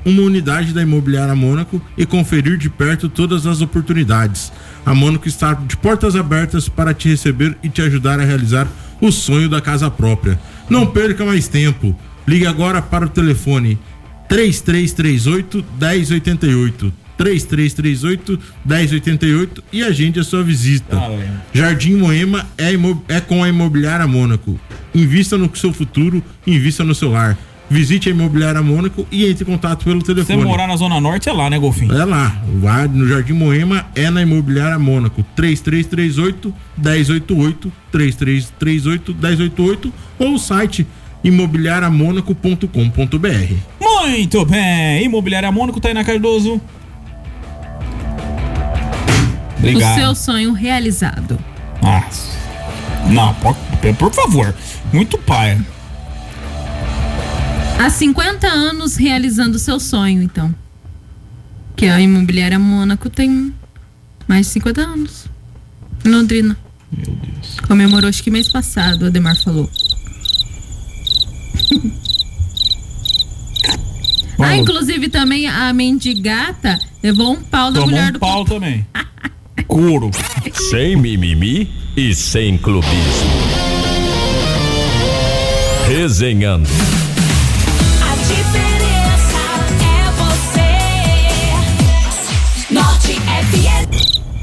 uma unidade da Imobiliária Mônaco e conferir de perto todas as oportunidades. A Mônaco está de portas abertas para te receber e te ajudar a realizar o sonho da casa própria. Não perca mais tempo. Ligue agora para o telefone três três três oito, um zero oito oito. três três três oito, um zero oito oito e agende a sua visita. Caramba. Jardim Moema é, imo- é com a Imobiliária Mônaco. Invista no seu futuro, invista no seu lar. Visite a Imobiliária Mônaco e entre em contato pelo Se telefone. você morar na Zona Norte, é lá, né, Golfinho? É lá, lá no Jardim Moema é na Imobiliária Mônaco. três três três oito, um zero oito oito, três três três oito, um zero oito oito ou o site imobiliária mônaco ponto com ponto b r. Muito bem, Imobiliária Mônaco, Tainá Cardoso. Obrigado. O seu sonho realizado. Ah, não, por, por favor, muito pai. Há cinquenta anos realizando seu sonho, então. Que a Imobiliária Mônaco tem mais de cinquenta anos. Em Londrina. Meu Deus. Comemorou, acho que mês passado, o Ademar falou. Ah, inclusive também a mendigata levou um pau da Tomou mulher um do pau também. Couro. Sem mimimi e sem clubismo. Resenhando. A diferença é você. Norte F M.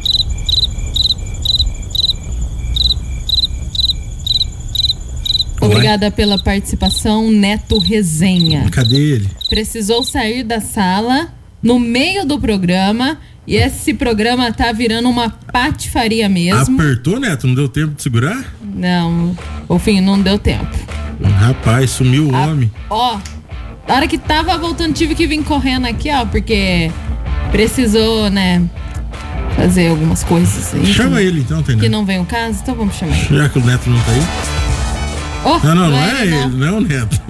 Obrigada pela participação, Neto Resenha. Cadê ele? Precisou sair da sala no meio do programa e esse programa tá virando uma patifaria mesmo. Apertou, Neto? Não deu tempo de segurar? Não, o fim não deu tempo. Rapaz, sumiu o homem. Ó, na hora que tava voltando, tive que vir correndo aqui, ó, porque precisou, né, fazer algumas coisas aí. Chama que, ele então, Tainá. Que não vem o caso, então vamos chamar ele. Já que o Neto não tá aí? Oh, não, não, não é é ele, ele, não é o Neto.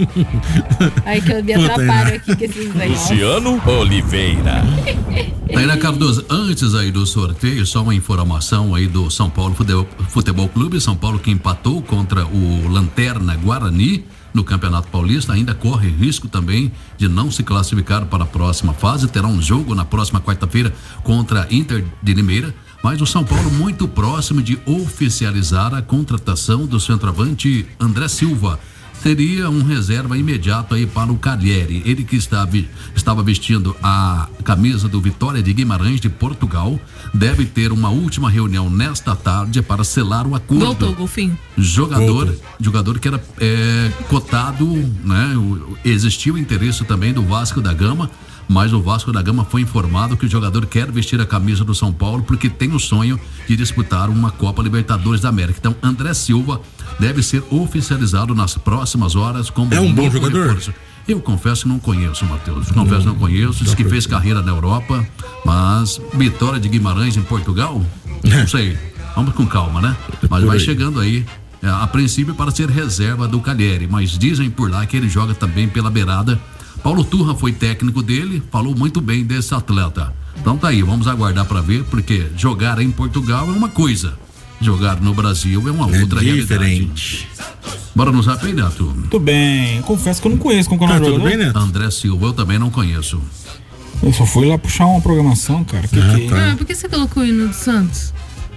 Aí que eu me Pô, atrapalho Tainá. aqui com esses negócios. Luciano Oliveira. Tainá Cardoso, antes aí do sorteio, só uma informação aí do São Paulo Futebol, Futebol Clube. São Paulo que empatou contra o Lanterna Guarani no Campeonato Paulista, ainda corre risco também de não se classificar para a próxima fase. Terá um jogo na próxima quarta-feira contra Inter de Limeira. Mas o São Paulo muito próximo de oficializar a contratação do centroavante André Silva. Seria um reserva imediato aí para o Cagliari. Ele que estava, estava vestindo a camisa do Vitória de Guimarães de Portugal, deve ter uma última reunião nesta tarde para selar o acordo. Voltou, Golfinho. Jogador, Voltou. jogador que era é, cotado, né? O, existiu interesse também do Vasco da Gama, mas o Vasco da Gama foi informado que o jogador quer vestir a camisa do São Paulo porque tem o sonho de disputar uma Copa Libertadores da América. Então, André Silva deve ser oficializado nas próximas horas como É um bom novo jogador? reforço. Eu confesso que não conheço, Matheus. Confesso que não conheço. Diz que fez carreira na Europa, mas Vitória de Guimarães em Portugal, não sei. Vamos com calma, né? Mas vai chegando aí, é, a princípio para ser reserva do Cagliari, mas dizem por lá que ele joga também pela beirada. Paulo Turra foi técnico dele, falou muito bem desse atleta. Então tá aí, vamos aguardar para ver, porque jogar em Portugal é uma coisa, jogar no Brasil é uma É outra diferente. realidade. Bora no zap aí, Neto. Tudo bem, confesso que eu não conheço como é o nome do jogador. André Silva, eu também não conheço. Eu só fui lá puxar uma programação, cara. Que Ah, que... Ah, por que você colocou o hino do Santos?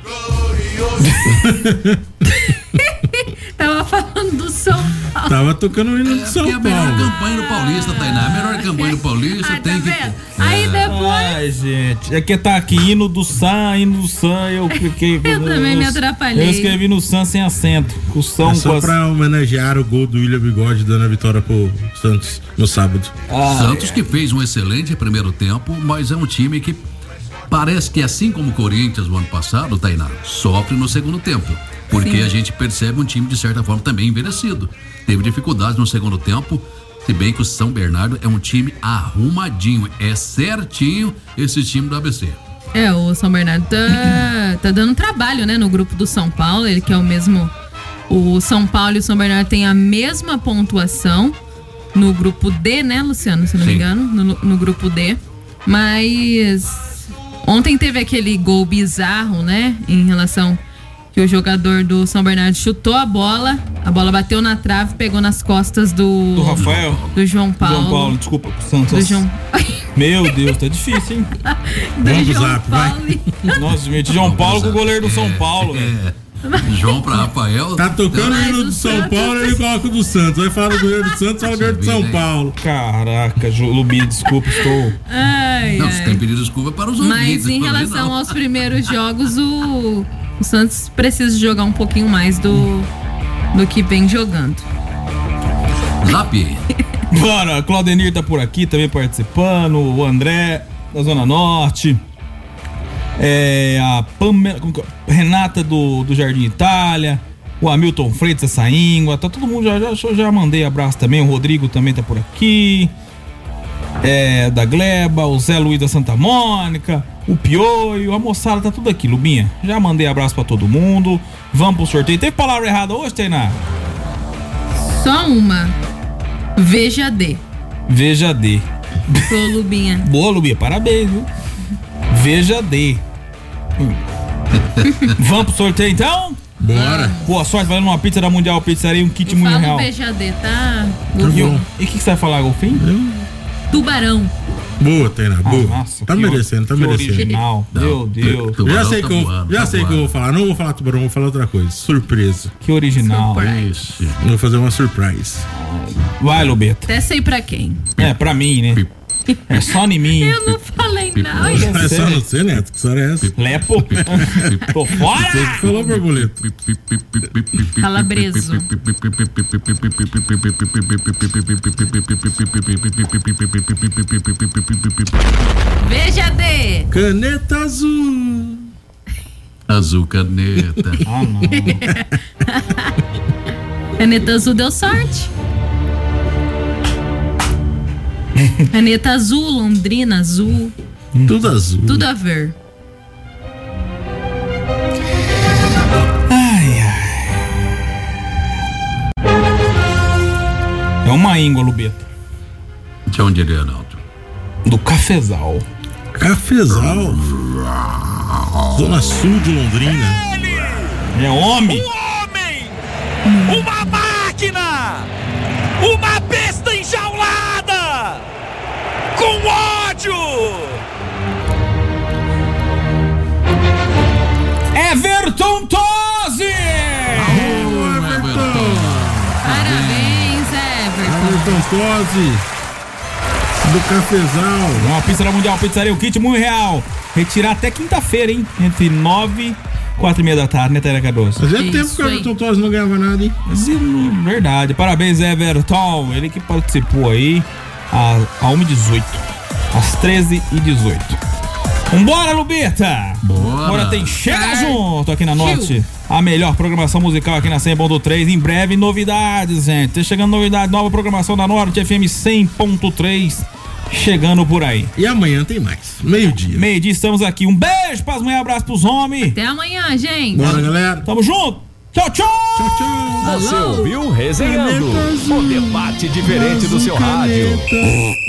Tava falando do São Paulo. Tava tocando o hino de São É a melhor Paulo. campanha do Paulista, Tainá. A melhor campanha do Paulista tem que. Aí depois. Ai, gente, é que tá aqui, hino do Sam, hino do Sam, eu cliquei. Eu também me atrapalhei. Eu escrevi no Sam sem acento. Com o São É só com as- pra homenagear o gol do William Bigode dando a vitória pro Santos no sábado. Ah, Santos que fez um excelente primeiro tempo, mas é um time que parece que, assim como o Corinthians no ano passado, Tainá, sofre no segundo tempo. Porque Sim. a gente percebe um time, de certa forma, também envelhecido. Teve dificuldades no segundo tempo, se bem que o São Bernardo é um time arrumadinho. É certinho esse time do A B C. É, o São Bernardo tá, tá dando trabalho, né, no grupo do São Paulo. Ele que é o mesmo. O São Paulo e o São Bernardo têm a mesma pontuação no grupo D, né, Luciano? Se não me Sim. engano, no, no grupo D. Mas ontem teve aquele gol bizarro, né, em relação que o jogador do São Bernardo chutou a bola, a bola bateu na trave, pegou nas costas do... Do Rafael? Do João Paulo. João Paulo, desculpa, Santos. Do João... Meu Deus, tá difícil, hein? do Vamos João zap, Paulo. vai. Nossa, gente, João Paulo com o goleiro do São Paulo, velho. É. João pra Rafael. Tá tocando o hino do São Paulo, ele coloca o do Santos. Vai falar do goleiro do Santos, fala do goleiro do São Paulo. Caraca, Lubi, desculpa, estou... Ai, Não, ai. você tem pedido desculpa para os ouvintes. Mas em relação aos primeiros jogos, o, o Santos precisa jogar um pouquinho mais do, do que vem jogando. Zap. Bora, Claudenir tá por aqui também participando, o André da Zona Norte, é, a Pamela, Renata do, do Jardim Itália, o Hamilton Freitas, essa íngua, tá todo mundo, já, já, já mandei abraço também, o Rodrigo também tá por aqui, é, da Gleba, o Zé Luiz da Santa Mônica, o Pioio, a moçada tá tudo aqui, Lubinha, já mandei abraço pra todo mundo, vamos pro sorteio. Teve palavra errada hoje, Tainá? Só uma. Veja D. Veja D. Boa, Lubinha. Boa, Lubinha, parabéns, viu? Veja D. Vamos pro sorteio então? Bora. Boa sorte, valendo uma pizza da Mundial Pizzaria e um kit muito real. Fala o Veja D, tá? E o que, que você vai falar, Golfinho? Tubarão. Boa, Tainá, boa. Ah, nossa, tá que merecendo, tá que merecendo. original. Meu Deus. Já sei, tá que eu, voando, já tá sei que eu vou falar. Não vou falar tubarão, vou falar outra coisa. Surpresa. Que original. Surprise. Vou fazer uma surprise. Vai, Lubeta. Até sei pra quem. É, pra mim, né? É só em mim. Eu não falei não. É só no você, Neto? Que história é essa? Lepo. Tô fora! Você que falou, borboleta. Calabreso. Veja D. Caneta azul. Azul caneta. Ah, não. Caneta azul deu sorte. Caneta azul, Londrina azul. Tudo azul. Tudo a ver. Ai, ai. É uma íngua, Lubeta. De onde ele é, Arnaldo? Do Cafezal. Cafezal? Zona Sul de Londrina. É homem. Um homem! Uma máquina! Uma besta enjaulada! Com ódio! Everton Tosi! Aô, Everton! Parabéns, Everton. Everton Tosi do Cafezal. Uma pizza da Mundial Pizzaria, o kit muito real. Retirar até quinta-feira, hein? Entre nove e quatro e meia da tarde, né, Taira Cardoso? Fazia tempo que o Everton Tosi não ganhava nada, hein? Sim, verdade. Parabéns, Everton. Ele que participou aí a, a uma e dezoito. Às treze e dezoito. Vambora, Lubeta! Bora! Agora tem Chega Junto aqui na Norte. A melhor programação musical aqui na cem ponto três. Em breve, novidades, gente. Tá chegando novidade, nova programação da Norte F M cem ponto três. Chegando por aí. E amanhã tem mais. Meio-dia. Meio-dia estamos aqui. Um beijo pras mães, abraço pros homens. Até amanhã, gente. Bora, galera. Tamo junto. Tchau, tchau. Tchau, tchau. Você ouviu Resenhando, o debate diferente do seu rádio.